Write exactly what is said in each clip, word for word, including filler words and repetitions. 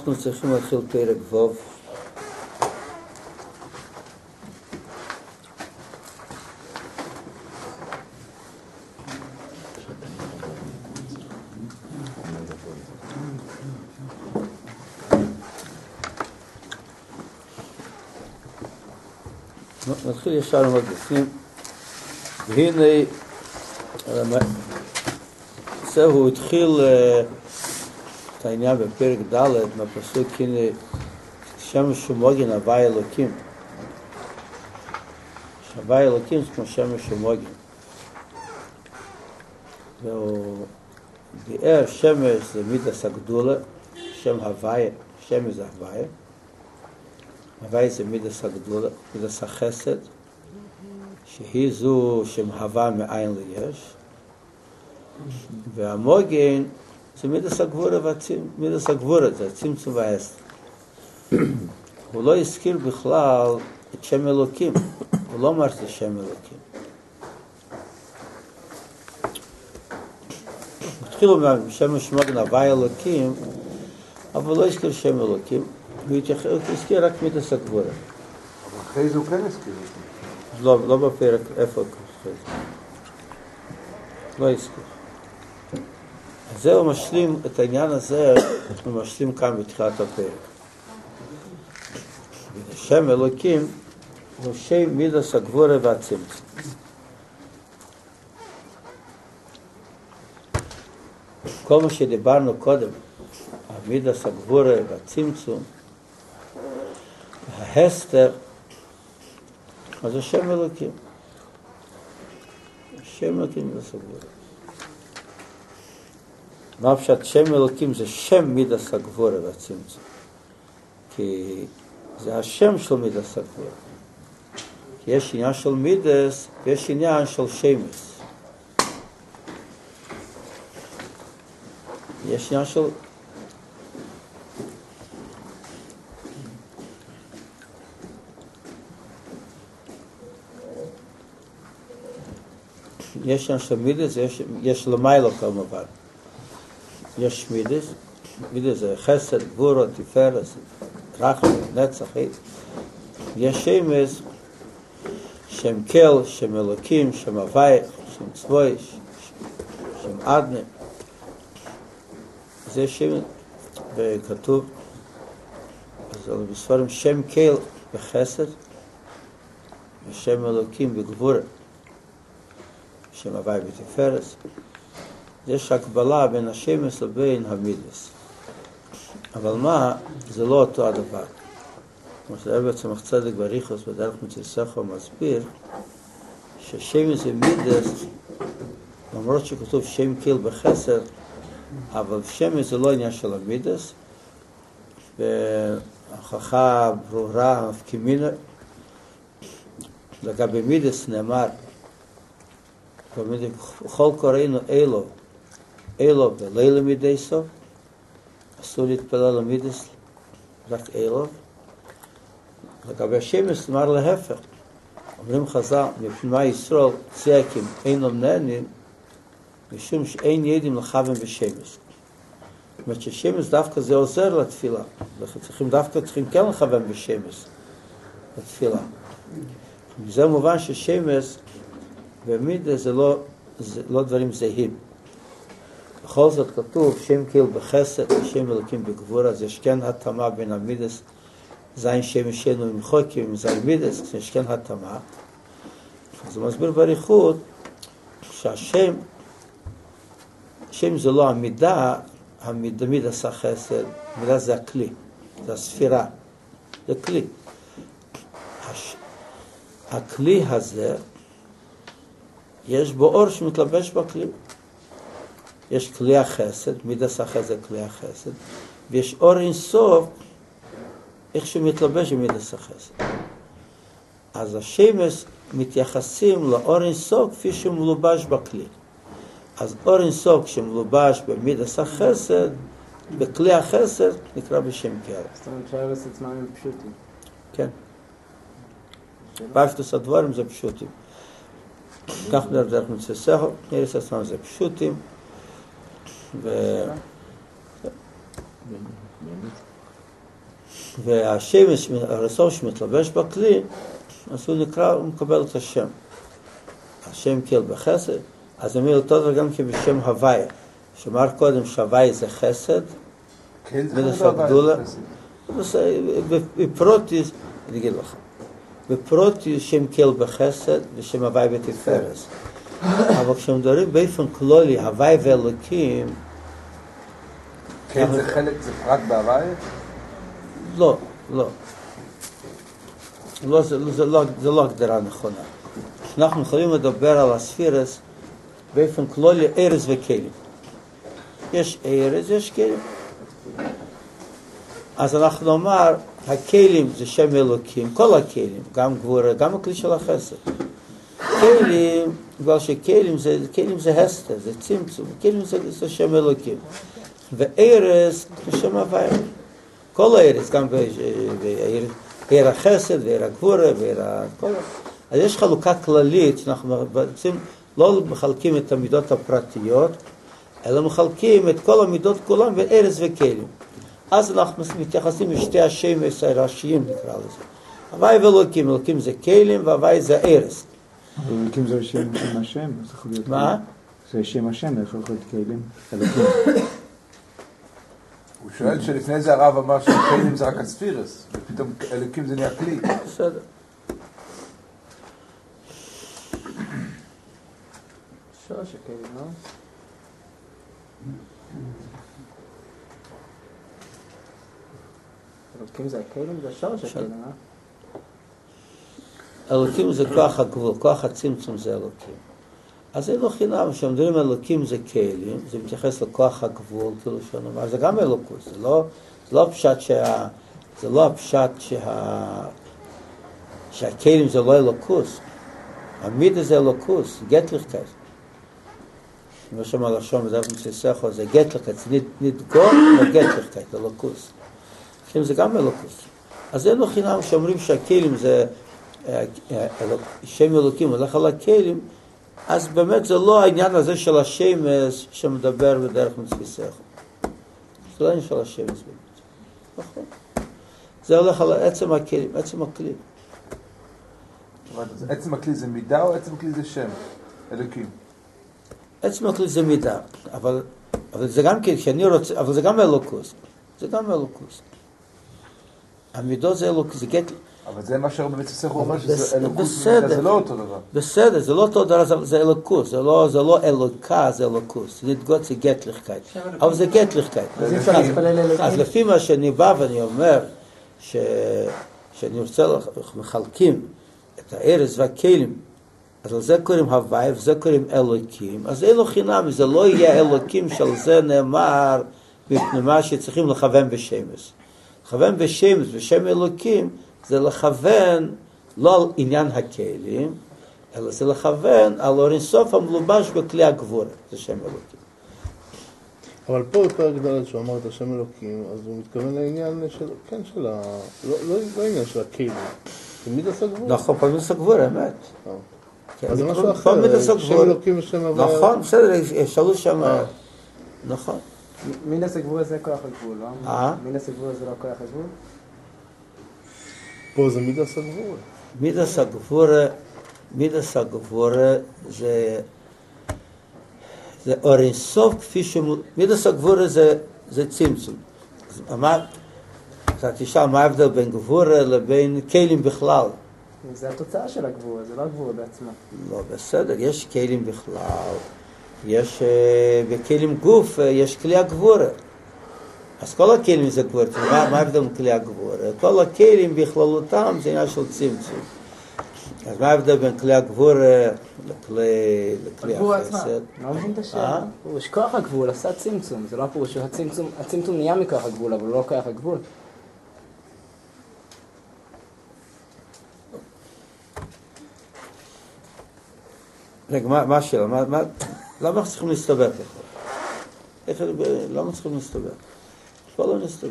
אנחנו צריכים להתחיל פרק ו'. נתחיל ישר מאוד בפנים. והנה, זהו התחיל את העניין בפרק ד' מהפסוק, הנה שמש ומוגן הווי אלוקים. הווי אלוקים זה כמו שמש ומוגן. והוא ביאר שמש זה מידס הגדולה, שם הווי, שמש זה הווי. הווי זה מידס הגדולה, מידס החסד, שהיא זו שמהווה מאין ליש. והמוגן זה מידס הגבורה, מידס הגבורה זה הצמצום והעשר. הוא לא הזכיר בכלל את שם אלוקים, הוא לא אמר שזה שם אלוקים. התחילו משמש ומוגן הווי אלוקים, אבל לא הזכיר שם אלוקים, הוא הזכיר רק מידס הגבורה. אבל אחרי זה הוא כן הזכיר אותו. לא, לא בפרק, איפה אחרי זה? לא הזכיר. אז זהו משלים, את העניין הזה הוא משלים כאן בתחילת הפרק. שם אלוקים הוא שם מידס הגבורה והצמצום. כל מה שדיברנו קודם, מידס הגבורה והצמצום, ההסתר, אז זה שם אלוקים. שם אלוקים מידס הגבורה. מה פשוט שם אלוקים זה שם מידס הגבורה והצמצום. כי זה השם של מידס הגבורה. כי יש עניין של מידס ויש עניין של שמש. יש עניין של... יש עניין של מידס, יש, יש למיילו כמובן. יש מידס, מידס זה חסד, גבורה, תפארת, רחמים, נצח, יש שמש, שם כל, שם אלוקים, שם הווי, שם צבוי, שם אדנה. זה שם, וכתוב, אז בספרים שם כל בחסד, ושם אלוקים בגבורה, שם הווי בתפארת. יש הקבלה בין השמש לבין המידס. אבל מה? זה לא אותו הדבר. כמו שהרב צמח צדק בריחוס בדרך מצלסחו מסביר, ששמש זה מידס, למרות שכתוב שם כל בחסד, אבל שמש זה לא עניין של המידס, וההוכחה ברורה, מפקימינה, לגבי מידס נאמר, בכל קוראינו אלו, אלו בלילה מדי סוף, אסור להתפלל למידס, רק אלו. לגבי השמש נאמר להפך. אומרים חז"ל, מפני ישראל צעקים אינם נהנים, משום שאין ידים לכוון בשמש. זאת אומרת ששמש דווקא זה עוזר לתפילה. צריכים דווקא צריכים כן לכוון בשמש, לתפילה. וזה מובן ששמש ומידס זה לא, זה לא דברים זהים. בכל זאת כתוב שם כל בחסד ושם אלוקים בגבורה, אז יש כן התאמה בין המידס, זין שמשנו עם חוקים, זין מידס, יש כן התאמה. אז הוא מסביר בריחות שהשם, שם זה לא המידה, המידה מידס החסד, מידה זה הכלי, זה הספירה, זה כלי. הש... הכלי הזה, יש בו אור שמתלבש בכלי. יש כלי החסד, מידס החסד כלי החסד, ויש אור אינסוף, איך שמתלבש במידס החסד. אז השמש מתייחסים לאור אינסוף כפי שמלובש בכלי. אז אור אינסוף כשמלובש במידס החסד, בכלי החסד נקרא בשם כל. זאת אומרת שהרס עצמם הם פשוטים. כן. פשטוס הדברים זה פשוטים. כך דרך מצלסחו, הרס עצמם זה פשוטים. ו... והשמש, הרסור שמתלבש בכלי, אז הוא נקרא, הוא מקבל את השם. השם קל בחסד, אז הוא אומר אותו דבר גם כבשם הוויה. שאמר קודם שהוויה זה חסד, מידס הגדולה. בפרוטיס, אני אגיד לך, בפרוטיס שם קל בחסד ושם הוויה בתפארת. אבל כשמדברים באופן כללי, הוויה ואלוקים, כן, זה חלק, זה פרט בהוויה? לא, לא. לא, זה, זה, לא, זה לא הגדרה נכונה. אנחנו יכולים לדבר על הספירס באופן כללי, ארז וכלים. יש ארז, יש כלים. אז אנחנו נאמר, הכלים זה שם אלוקים, כל הכלים, גם גבורה, גם הכלי של החסד. כלים, בגלל שכלים זה, כלים זה הסתר, זה צמצום, כלים זה, זה שם אלוקים. וארז זה שם הוויה. כל הארז, גם בעיר החסד, בעיר הגבורה, בעיר הכל. אז יש חלוקה כללית, שאנחנו בעצם לא מחלקים את המידות הפרטיות, אלא מחלקים את כל המידות כולם בארז וכלים. אז אנחנו מתייחסים לשתי השמש הראשיים, נקרא לזה. הוואי ואלוקים, אלוקים זה כלים, והוואי זה ארז. אבל אלוקים זה שם השם, זה יכול להיות... מה? זה שם השם, זה יכול להיות כלים. אלוקים. הוא שואל שלפני זה הרב אמר שכלים זה רק הספירס, ופתאום אלוקים זה נהיה כלי. בסדר. שלוש הכלים, לא? אלוקים זה הכלים, זה שלוש הכלים, אה? אלוקים זה כוח הגבול, כוח הצמצום זה אלוקים. אז אין לו חינם, כשמדברים אלוקים זה כלים, זה מתייחס לכוח הגבול, כאילו שנאמר, זה גם אלוקות, זה לא, זה לא הפשט שה... זה לא הפשט שה... שהכלים זה לא אלוקוס. המידה זה אלוקוס, גטליכקייט. כמו שאמר לשון בדף מסיסחו, זה גטליכקייט, זה נדגור לגטליכקייט, אלוקוס. הכלים זה גם אלוקוס. אז אין לו חינם שאומרים שהכלים זה... שם אלוקים הולך על הכלים, אז באמת זה לא העניין הזה של השמש שמדבר בדרך מצווה. זה לא העניין של השמש באמת. נכון. זה הולך על עצם הכלים, עצם הכלי. עצם הכלי זה מידה או עצם הכלי זה שם? אלוקים. עצם הכלי זה מידה, אבל, אבל זה גם כשאני רוצה, אבל זה גם אלוקוס. זה גם אלוקוס. המידות זה אלוקוס, זה גט... אבל זה מה שהרבה מצווה הוא אומר שזה אלוקות בסדר, זה לא אותו דבר. בסדר, זה לא אותו דבר, זה אלוקות, זה לא, זה לא אלוקה, זה אלוקות. זה נתגות, זה גטליכקייט. אבל זה גטליכקייט. אז לפי מה שאני בא ואני אומר, ש... שאני רוצה מחלקים את הארז והכלים, אז על זה קוראים הוואי וזה קוראים אלוקים, אז אין לו חינם, זה לא יהיה אלוקים של זה נאמר מפני מה שצריכים לכוון בשמש. לכוון בשמש, בשם אלוקים, זה לכוון לא על עניין הכלים, אלא זה לכוון על אור אינסוף המלובש בכלי הגבורה, זה שם אלוקים. אבל פה בפרק ד' שהוא אמר את השם אלוקים, אז הוא מתכוון לעניין של, כן, של ה... לא, לא, לא עניין של הכלים, זה מידס הגבורה. נכון, פה מידס הגבורה, אמת. אז זה משהו אחר, שם אלוקים ושם הוויה. נכון, בסדר, שאלו שם, נכון. מידס הגבורה זה כוח הגבול, לא? אה? מידס הגבורה זה לא כוח הגבול? פה זה מידס הגבורה. מידס הגבורה, מידס הגבורה זה, זה אור אינסוף כפי שמול, מידס הגבורה זה, זה צמצום. אז מה, אתה תשאל מה ההבדל בין גבורה לבין כלים בכלל? זה התוצאה של הגבורה, זה לא הגבורה בעצמה. לא, בסדר, יש כלים בכלל, יש, בכלים גוף, יש כלי הגבורה. אז כל הכלים זה גבורה, מה, מה ההבדל מכלי הגבורה? כל הכלים בכללותם זה עניין של צמצום. אז מה ההבדל בין כלי הגבורה לכלי, לכלי החסד? לא מבין את השאלה. יש כוח הגבול, עשה צמצום, זה לא הפירוש שהצמצום, הצמצום נהיה מכוח הגבול, אבל לא כוח הגבול. רגע, מה, מה השאלה? מה, מה, למה צריכים להסתבך? איך, למה צריכים להסתבך? כבר לא נסתבך.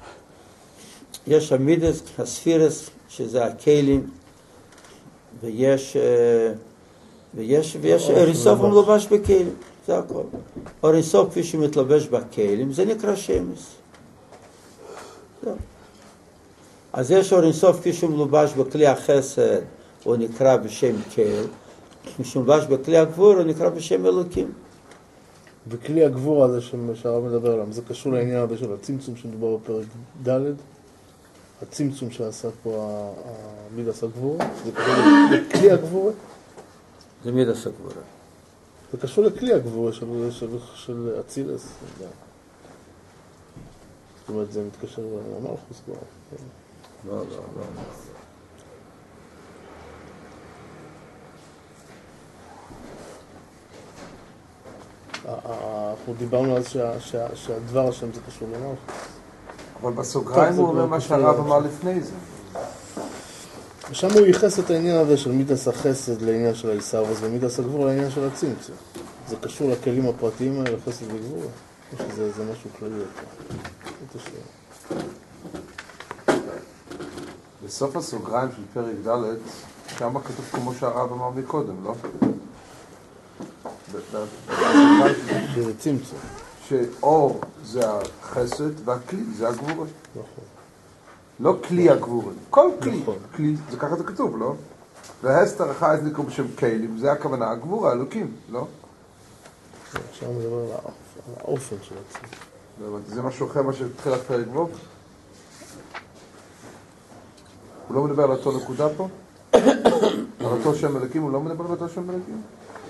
יש המידס, הספירס, שזה הכלים, ויש, ויש, ויש אוריסוף המלובש בכלים, זה הכל. אוריסוף כפי שמתלבש בכלים, זה נקרא שמש. זהו. אז יש אור אינסוף כשהוא מלובש בכלי החסד, הוא נקרא בשם קל, כשהוא מלובש בכלי הגבור, הוא נקרא בשם אלוקים. וכלי הגבור הזה שהרב מדבר עליו, זה קשור לעניין הזה של הצמצום שמדובר בפרק ד', הצמצום שעשה פה מידס הגבור, זה קשור לכלי הגבור? זה מידס הגבור. זה קשור לכלי הגבור של אצילס. זאת אומרת, זה מתקשר למלכוס כבר. לא, לא, לא. אנחנו דיברנו אז שהדבר השם זה קשור למלכוס. אבל בסוגריים הוא אומר מה שהרב אמר לפני זה. ושם הוא ייחס את העניין הזה של מידס החסד לעניין של העיסאוויס ומידס הגבור לעניין של הצמצום. זה קשור לכלים הפרטיים האלה, חסד וגבור? או שזה משהו כללי יותר? בסוף הסוגריים של פרק ד' שם כתוב כמו שהרב אמר מקודם, לא? שזה צמצום. שאור זה החסד והכלי זה הגבורה. נכון. לא כלי הגבורה, כל כלי. נכון. כלי, זה ככה זה כתוב, לא? והסתר אחת נקרא בשם כלים, זה הכוונה, הגבורה, אלוקים, לא? עכשיו מדבר על האופן של הצמצום. זה משהו אחר מה שתחילת פרק בו? הוא לא מדבר על אותו נקודה פה? על אותו שם אלוקים, הוא לא מדבר על אותו שם אלוקים?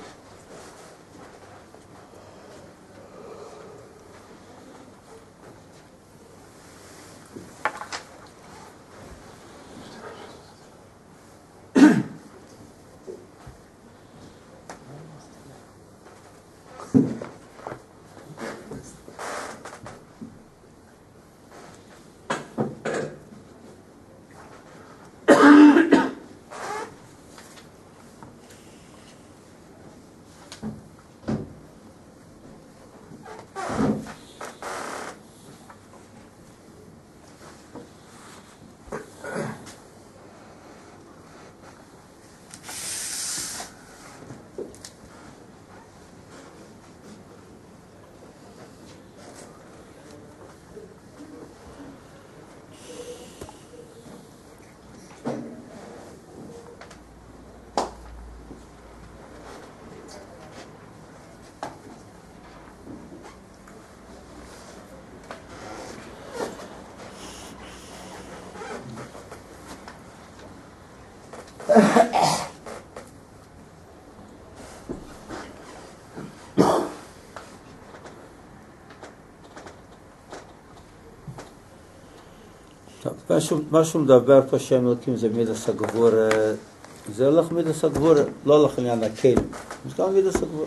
מה שהוא מדבר פה שם אלוקים זה מידס הגבור, זה הולך מידס הגבור, לא הולך עניין הכלים, זה גם מידס הגבור.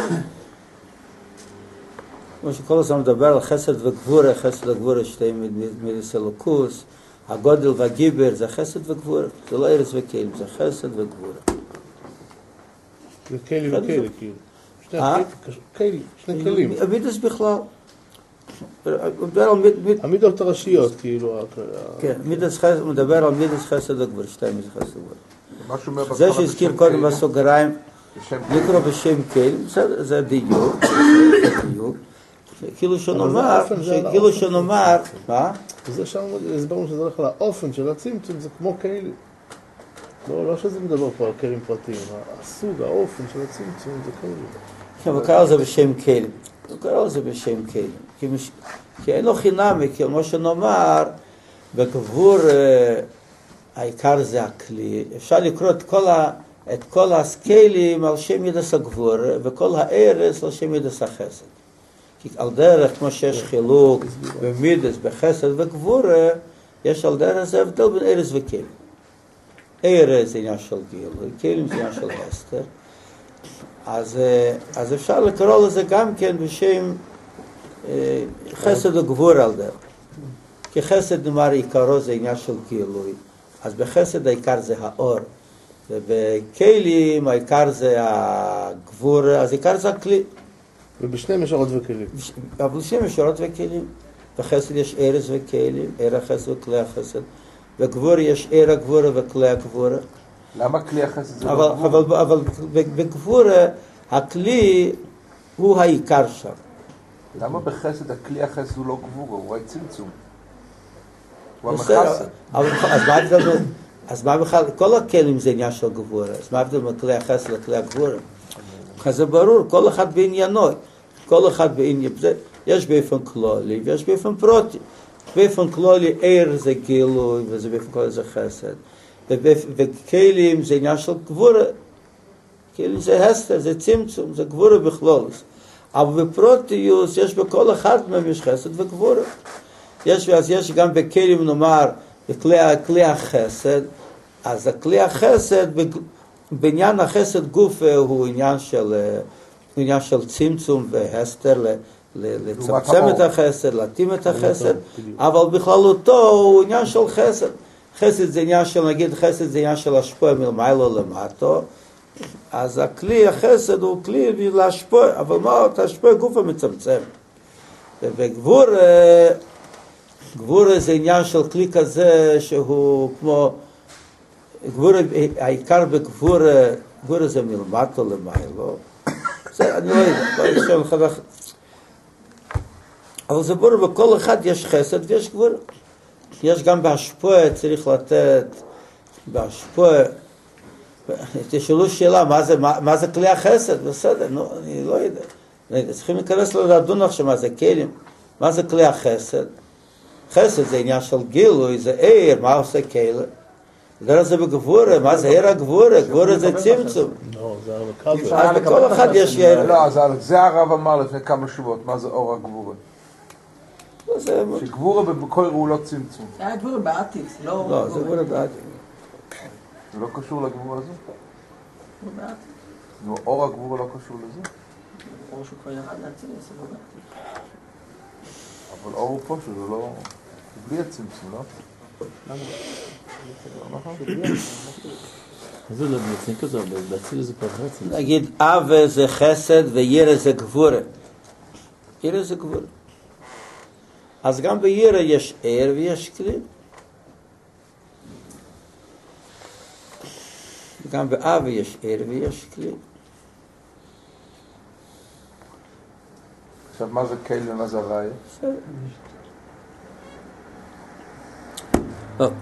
כמו שכל הזמן מדבר על חסד וגבור, חסד וגבור שתי מידס אלוקוס, הגודל והגיבר זה חסד וגבור, זה לא ארץ וכלים, זה חסד וגבור. זה כלי וכלי, כאילו. שני כלים. מידס בכלל. המידות הראשיות, כאילו. כן, הוא מדבר על מידס חסד וגבור, שתי מידס חסד וגבור. זה שהזכיר קודם בסוגריים, לקרוא בשם כלים, זה דיוק, כאילו שנאמר, כאילו שנאמר, מה? וזה שם הסברנו שזה הולך על האופן של הצמצום, זה כמו כלים. לא שזה מדבר פה על כלים פרטיים, הסוג, האופן של הצמצום זה כלים. כן, הוא קרא לזה בשם כלים. הוא קרא לזה בשם כלים. כי אין לו חינמי, כי כמו שנאמר, בגבור העיקר זה הכלי. אפשר לקרוא את כל, ה, את כל הסקיילים על שם ידס הגבור, וכל הארץ על שם ידס החסד. כי על דרך, כמו שיש חילוק במידס, בחסד וגבור, יש על דרך זה הבדל בין ארץ וכלים. ארץ זה עניין של גיל, וכלים זה עניין של הסתר. אז, אז אפשר לקרוא לזה גם כן בשם אה, חסד וגבור על דרך. כי חסד נאמר עיקרו זה עניין של גילוי. אז בחסד העיקר זה האור. ובכלים העיקר זה הגבור, אז העיקר זה הכלי. ובשניהם יש אורות וכלים. אבל בשניהם יש אורות וכלים. בחסד יש ארץ וכלים, ער החסד וכלי החסד. בגבור יש ער הגבור וכלי הגבור. למה כלי החסד זה אבל, לא גבור? אבל, אבל בגבור הכלי הוא העיקר שם. למה בחסד הכלי החסד הוא לא גבור, הוא רק צמצום? הוא בסדר, המחסד. אבל אז מה ההבדל? אז מה בכלל, כל הכלים זה עניין של גבורה, אז מה ההבדל מכלי החסד לכלי הגבורה? אז זה ברור, כל אחד בעניינו, כל אחד בעניין, יש באופן כללי ויש באופן פרוטי. באופן כללי עיר זה גילוי וזה באופן כללי זה חסד. וכלים זה עניין של גבורה. כלים זה הסתר, זה צמצום, זה גבורה בכלול. אבל בפרוטיוס יש בכל אחד מהם יש חסד וגבורה. יש, אז יש גם בכלים נאמר, בכלי החסד, אז הכלי החסד, בעניין החסד גוף הוא עניין של, עניין של צמצום והסתר, לצמצם את החסד, להתאים את החסד, אבל בכללותו הוא עניין של חסד. חסד זה עניין של, נגיד חסד זה עניין של השפוע מלמעלה למטו, אז הכלי החסד הוא כלי להשפוע, אבל מה את השפוע גוף המצמצם. וגבור, גבור זה עניין של כלי כזה שהוא כמו, גבור, העיקר בגבור, גבור זה מלמטו למעלה, זה אני לא יודע, לא יודע, לא יודע, אבל זה ברור, בכל אחד יש חסד ויש גבורה. יש גם בהשפוע, צריך לתת, בהשפוע, תשאלו שאלה, מה זה, מה, מה זה כלי החסד? בסדר, נו, אני לא יודע. צריכים להיכנס לדון עכשיו מה זה כלים. מה זה כלי החסד? חסד זה עניין של גילוי, זה עיר, מה עושה כלי? דרך זה בגבורה, מה זה עיר הגבורה? גבורה זה צמצום. לא, זה הרבה אז בכל אחד יש עיר. לא, אז זה הרב אמר לפני כמה שבועות, מה זה אור הגבורה? שגבורה בכל הוא לא צמצום. זה היה גבורה בעתיק, לא... לא, זה גבורה בעתיק. זה לא קשור לגבורה הזו? גבורה בעתיק. נו, אור הגבורה לא קשור לזה? אור שהוא כבר ירד להציל, זה גבורה בעתיק. אבל אור הוא פה שזה לא... בלי הצמצום, לא? אז זה לא בעצם כזה, להציל זה פרחצים. נגיד, אב זה חסד וירא זה גבורה. ירא זה גבורה. אז גם בירא יש עיר ויש כלי. גם באב יש עיר ויש כלי. עכשיו, מה זה כלי ומה זה הוויה? בסדר. טוב.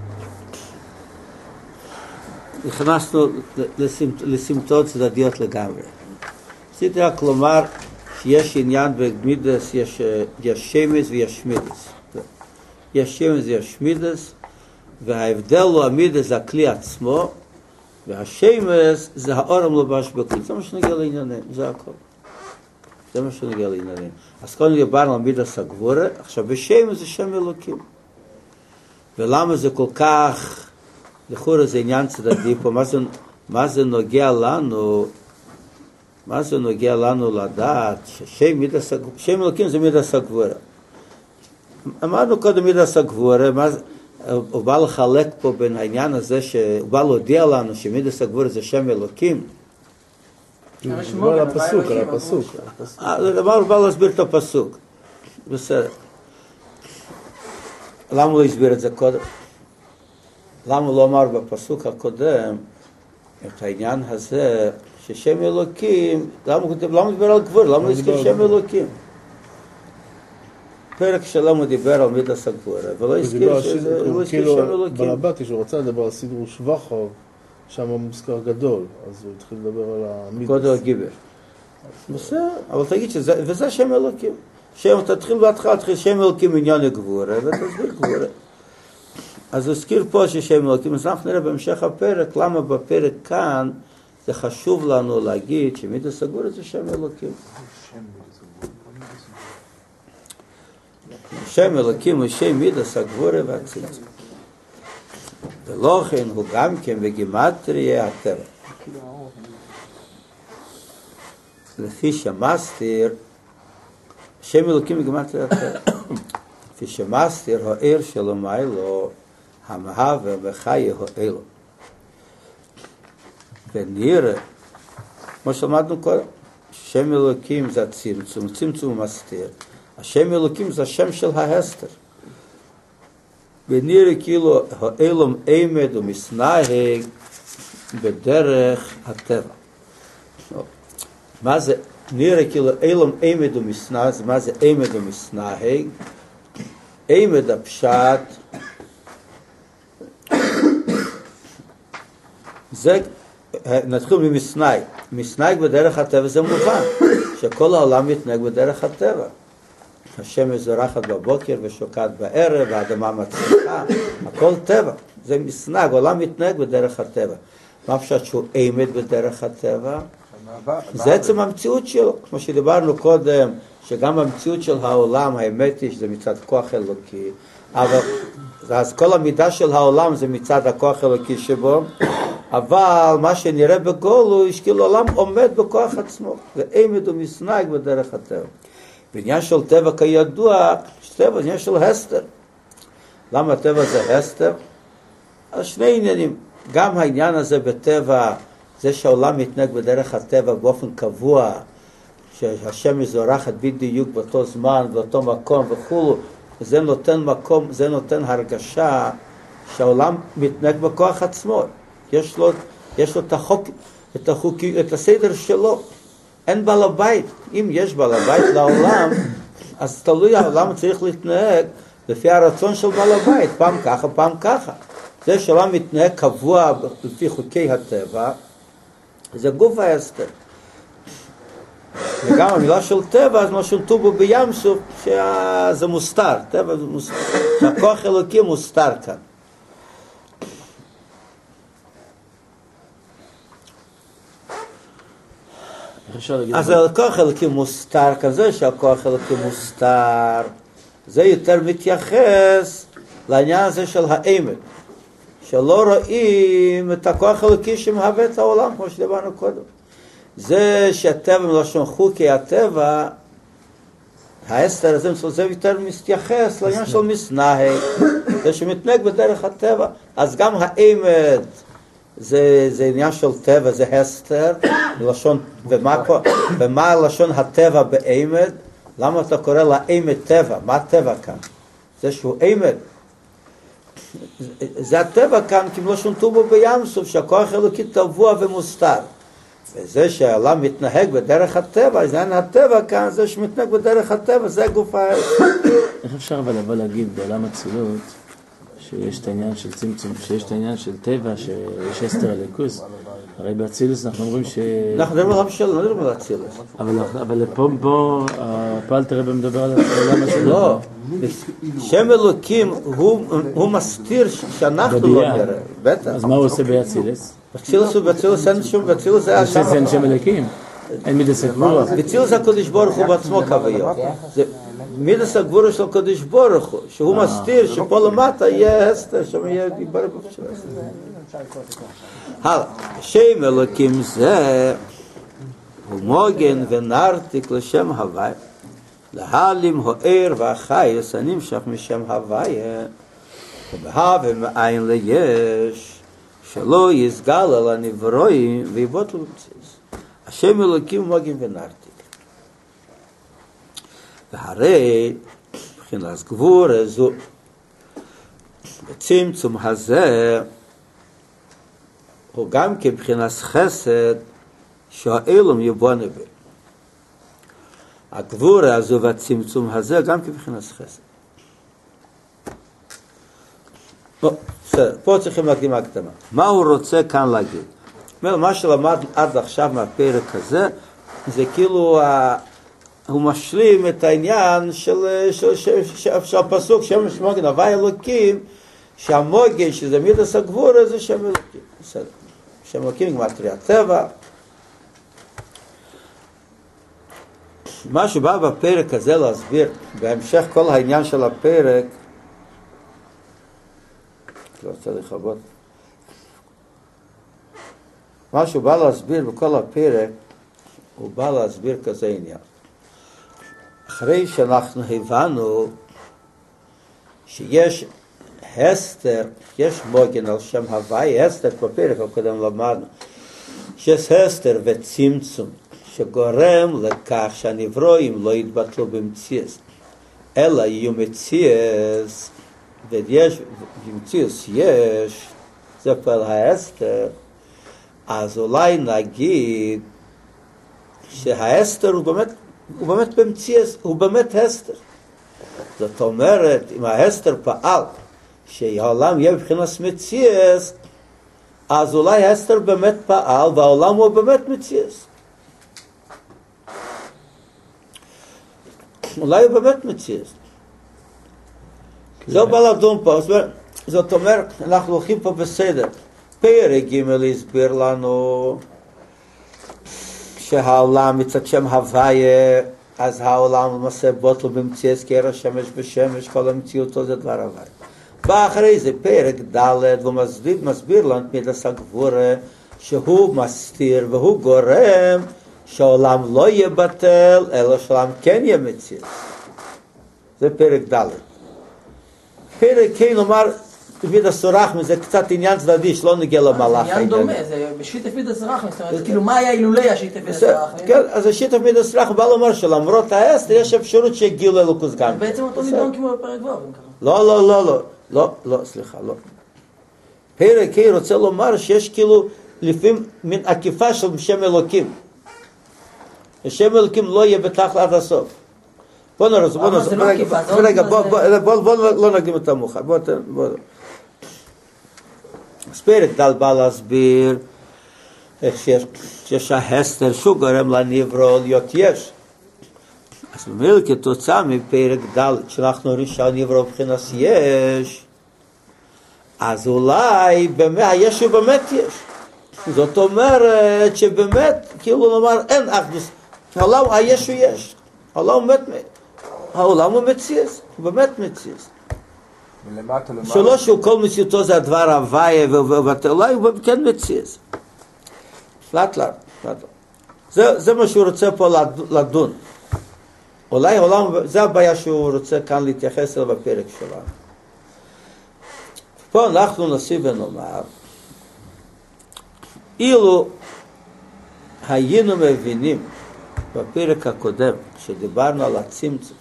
נכנסנו לסמטות צדדיות לגמרי. רציתי רק לומר שיש עניין במידס, יש, יש שמש ויש מידס. יש שמש ויש מידס, וההבדל הוא המידס זה הכלי עצמו, והשמש זה האור המלובש בכלי. זה מה שנגיע לעניינים, זה הכל. זה מה שנגיע לעניינים. אז קודם דיברנו על מידס הגבורה, עכשיו בשמש זה שם אלוקים. ולמה זה כל כך, לכאורה זה עניין צדדי פה, מה זה, מה זה נוגע לנו, מה זה נוגע לנו לדעת ששם מידס הגבורה, שם אלוקים זה מידס הגבורה. אמרנו קודם מידס הגבורה, הוא בא לחלק פה בין העניין הזה, שהוא בא להודיע לנו שמידס הגבורה זה שם אלוקים. הוא מדבר על הפסוק, על הפסוק. הוא בא להסביר את הפסוק. בסדר. למה הוא הסביר את זה קודם? למה הוא לא אמר בפסוק הקודם את העניין הזה ששם אלוקים, למה הוא דיבר על גבורה? למה הוא הזכיר שם אלוקים? פרק שלם הוא דיבר על מידס הגבורה, ולא הזכיר שם אלוקים. בלבטי, שהוא רוצה לדבר על סידור שבחוב, שם מוזכר גדול, אז הוא התחיל לדבר על המידס. גודל הגיבר. בסדר, אבל תגיד שזה, וזה שם אלוקים. שם, תתחיל בהתחלה, תתחיל שם אלוקים עניין הגבורה, ותסביר גבורה. אז הוא הזכיר פה ששם אלוקים, אז אנחנו נראה בהמשך הפרק, למה בפרק כאן זה חשוב לנו להגיד שמידס הגבורה זה שם אלוקים. שם אלוקים הוא שם מידס הגבורה והצמצום. ולא כן הוא גם כן בגימטריה הטבע. לפי שמסתיר, שם אלוקים בגימטריה הטבע. לפי שמסתיר העיר שלו מיילו, המהווה וחי האלו. ונראה, כמו שלמדנו קודם, שם אלוקים זה הצמצום, צמצום מסתיר. השם אלוקים זה השם של ההסתר. ונראה כאילו האלום עמד ומסנהג בדרך הטבע. מה זה, נראה כאילו האלום עמד ומסנהג, מה זה עמד ומסנהג? עמד הפשט זה, נתחיל ממסנאי. מסנאי בדרך הטבע זה מובן, שכל העולם מתנהג בדרך הטבע. השמש זורחת בבוקר ושוקעת בערב, האדמה מצליחה, הכל טבע. זה מסנג, העולם מתנהג בדרך הטבע. מה פשוט שהוא אימת בדרך הטבע? זה עצם המציאות שלו. כמו שדיברנו קודם, שגם המציאות של העולם, האמת היא שזה מצד כוח אלוקי, אבל אז כל המידה של העולם זה מצד הכוח אלוקי שבו, אבל מה שנראה בגולוי, שכאילו העולם עומד בכוח עצמו. זה אימת ומסנג בדרך הטבע. בעניין של טבע כידוע, טבע זה עניין של הסתר. למה טבע זה הסתר? אז שני עניינים. גם העניין הזה בטבע, זה שהעולם מתנהג בדרך הטבע באופן קבוע, שהשמש זורחת בדיוק באותו זמן, באותו מקום וכו', זה נותן מקום, זה נותן הרגשה שהעולם מתנהג בכוח עצמו. יש לו, יש לו את החוק, את החוקי, את הסדר שלו. אין בעל הבית. אם יש בעל הבית לעולם, אז תלוי העולם צריך להתנהג לפי הרצון של בעל הבית, פעם ככה, פעם ככה. זה שהעולם מתנהג קבוע לפי חוקי הטבע, זה גוף ההסתר. וגם המילה של טבע, זה מה שכתוב בו בים סוף, שזה מוסתר, טבע זה מוסתר, שהכוח אלוקי מוסתר כאן. אז הכוח אלוקי מוסתר, כזה שהכוח אלוקי מוסתר, זה יותר מתייחס לעניין הזה של האמת, שלא רואים את הכוח אלוקי שמהווה את העולם, כמו שדיברנו קודם. זה שהטבע מלשון חוקי הטבע, ההסתר הזה, זה יותר מתייחס לעניין של מסנהי, זה שמתנהג בדרך הטבע. אז גם האמת, זה, זה עניין של טבע, זה הסתר, לשון, ומה, ומה לשון הטבע באמת? למה אתה קורא לה אמת טבע? מה הטבע כאן? זה שהוא אמת. זה הטבע כאן, כמו לשון טובו בים סוף, שהכוח אלוקי טבוע ומוסתר. וזה שהעולם מתנהג בדרך הטבע, זה אין הטבע כאן, זה שמתנהג בדרך הטבע, זה גוף ה... איך אפשר אבל אבל להגיד בעולם הצילות, שיש את העניין של צמצום, שיש את העניין של טבע, שיש אסתר אלוקוס, הרי באצילוס אנחנו אומרים ש... אנחנו מדברים על העולם שלנו, לא מדברים על אצילוס. אבל פה, פה, הפעל תראה במדבר על העולם הזה. לא, שם אלוקים הוא מסתיר שאנחנו לא נראה, בטח. אז מה הוא עושה באצילוס? באצילוס ובאצילוס אין שום, באצילוס זה... באצילוס אין שם אלוקים, אין מידס הגבורה. באצילוס הקדוש ברוך הוא בעצמו כביכול. מידס הגבורה של הקדוש ברוך הוא, שהוא מסתיר שפה למטה יהיה הסתר, שם יהיה דיבר בפשרה. הלאה, שם אלוקים זה הוא מוגן ונרתיק לשם הוויה, להלים הוער והחייס הנמשך משם הוויה, ובהווה מאין ליש, שלא יסגל על הנברואים ויבוטלו במציאות. השם אלוקים הוא מוגן ונרתיק. והרי מבחינת גבורה זו, בצמצום הזה, הוא גם כבחינת חסד שהאילום יבונה בי. הגבורה הזו והצמצום הזה גם כבחינת חסד. בסדר, פה צריכים להקדים הקדמה. מה הוא רוצה כאן להגיד? מה שלמד עד עכשיו מהפרק הזה, זה כאילו הוא משלים את העניין של, של, של, של, של הפסוק שם שמוגן הוויה אלוקים, שהמוגן שזה מידס הגבורה זה שם אלוקים. בסדר. שם אלוקים גמטריה טבע. מה שבא בפרק הזה להסביר, בהמשך כל העניין של הפרק, לא רוצה לכבות. מה שהוא בא להסביר בכל הפרק, הוא בא להסביר כזה עניין. אחרי שאנחנו הבנו שיש הסתר, יש מוגן על שם הוויה, הסתר בפרק הקודם למדנו, שיש הסתר וצמצום, שגורם לכך שהנברואים לא יתבטלו במציאות, אלא יהיו מציאות, ויש, במציאות יש, זה פעל ההסתר, אז אולי נגיד שההסתר הוא באמת, הוא באמת במציאות, הוא באמת הסתר. זאת אומרת, אם ההסתר פעל, שהעולם יהיה בבחינת מציאות, אז אולי אסתר באמת פעל והעולם הוא באמת מציאס. אולי הוא באמת מציאס. זהו בא לדון פה, זאת אומרת, אנחנו הולכים פה בסדר. פרק ג' הסביר לנו שהעולם מצד שם הוויה, אז העולם למעשה בוטל במציאס קרע שמש בשמש, כל המציאותו זה דבר הוויה. בא אחרי זה פרק ד' ומסביר מסביר לנו מידס הגבורה שהוא מסתיר והוא גורם שהעולם לא יבטל אלא שהעולם כן יהיה מציאס. זה פרק ד'. פרק כן אומר מידס רחמים זה קצת עניין צדדי שלא נגיע למהלך. זה עניין דומה, זה בשיטת מידס רחמים, זאת אומרת, כאילו מה היה אילולי השיטת מידס רחמים? כן, אז השיטת מידס רחמים בא לומר שלמרות האסתר יש אפשרות שהגיעו לאלוקוס גם. בעצם אותו נידון כמו בפרק ו'. לא, לא, לא, לא, לא, לא, סליחה, לא. פרק ה' רוצה לומר שיש כאילו לפעמים מין עקיפה של שם אלוקים. השם אלוקים לא יהיה בתחת עד הסוף. בוא נראה, בוא נראה, רגע, בוא לא נקדים את המאוחר, בוא נראה. אז פרק ד' בא להסביר שיש ההסתר שהוא גורם לנברוא להיות יש. אז במילא כתוצאה מפרק ד' שאנחנו רואים שהנברוא מבחינת יש, אז אולי באמת היש הוא באמת יש. זאת אומרת שבאמת, כאילו לומר, אין אחדות. העולם היש הוא יש. העולם באמת, העולם הוא מציאס, הוא באמת מציאס. מלמטה למעלה. שלא שהוא כל מציאותו זה הדבר הוויה, אולי הוא כן מציאס. לאט לאט, לאט לאט. זה, זה מה שהוא רוצה פה לדון. אולי העולם, זה הבעיה שהוא רוצה כאן להתייחס אליו בפרק שלנו. פה אנחנו נוסיף ונאמר, אילו היינו מבינים בפרק הקודם, שדיברנו על הצמצום,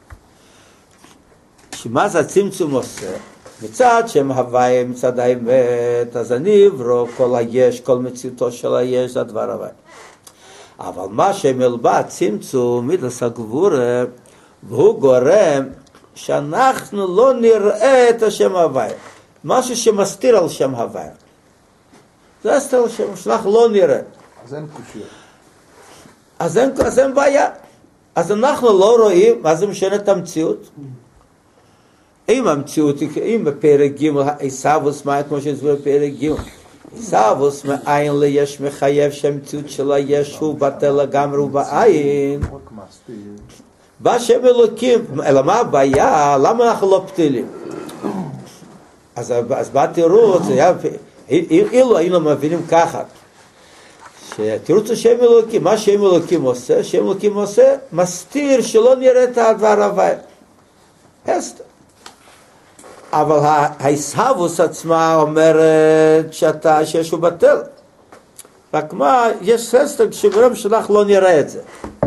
שמה זה הצמצום עושה? מצד שם הוויה, מצד האמת, אז הנברוא, כל היש, כל מציאותו של היש, זה הדבר הוויה. אבל מה שמלבד צמצום, מידס הגבורה, והוא גורם שאנחנו לא נראה את השם הוויה. משהו שמסתיר על שם הוויה. זה הסתיר על שם, שאנחנו לא נראה. אז אין קושיה. אז אין, אז אין בעיה. אז אנחנו לא רואים, מה זה משנה את המציאות? אם המציאות, אם בפרק ג' עיסאוויס מה כמו שהסביר בפרק ג' עיסאוויס מאין ליש מחייב שהמציאות של היש הוא בטל לגמרי ובעין. בשם אלוקים, אלא מה הבעיה? למה אנחנו לא פתילים? אז, אז בתירוץ, אילו היינו מבינים ככה, שתירוץ השם אלוקים, מה שם אלוקים עושה? שם אלוקים עושה, מסתיר שלא נראה את הדבר הוויה. הסתר. אבל ההסהבוס עצמה אומרת שאתה, שיש הוא בטל. רק מה, יש הסתר שגורם שאנחנו לא נראה את זה.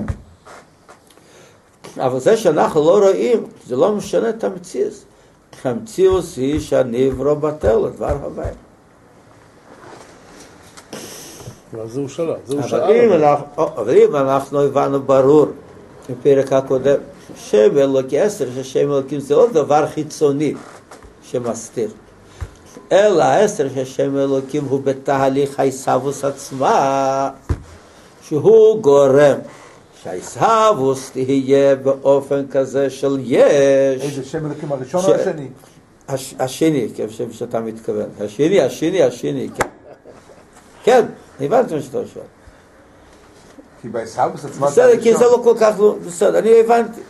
אבל זה שאנחנו לא רואים, זה לא משנה את המציאות. המציאות היא שהנברוא בטל, הדבר הוויה. זהו שלב, זהו שלב. אבל אם אנחנו הבנו ברור, בפרק הקודם, שם אלוקי אסתר, ששם אלוקים זה לא דבר חיצוני שמסתיר. אלא אסתר ששם אלוקים הוא בתהליך ההסהבוס עצמה, שהוא גורם שההסהבוס תהיה באופן כזה של יש. איזה שם אלוקים הראשון או השני? השני, כשם שאתה מתכוון. השני, השני, השני, כן. כן, הבנתי מה שאתה שואל. כי בהסהבוס עצמה... בסדר, כי זה לא כל כך... בסדר, אני הבנתי.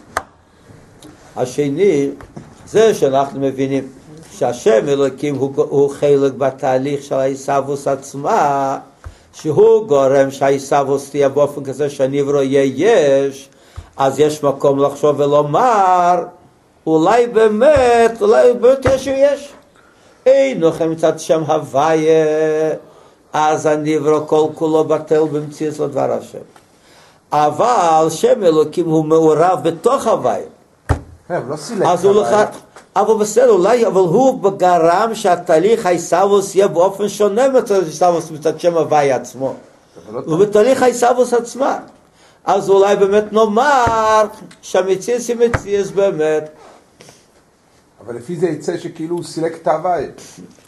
השני, זה שאנחנו מבינים שהשם אלוקים הוא, הוא חלק בתהליך של ההסהבוס עצמה, שהוא גורם שההסהבוס תהיה באופן כזה שהנברוא יהיה יש, אז יש מקום לחשוב ולומר, אולי באמת, אולי באמת יש או יש. אין לכם מצד שם הוויה, אז הנברוא כל כולו בטל במציאות לדבר השם. אבל שם אלוקים הוא מעורב בתוך הוויה. לא סילק. אז הוא לך, אבל בסדר, אולי, אבל הוא גרם שהתהליך ההסהבוס יהיה באופן שונה מתהליך ההסהבוס מצד שם הוויה עצמו. ובתהליך ההסהבוס עצמה. אז אולי באמת נאמר שהמציאות היא מציאות באמת. אבל לפי זה יצא שכאילו הוא סילק את ההוויה.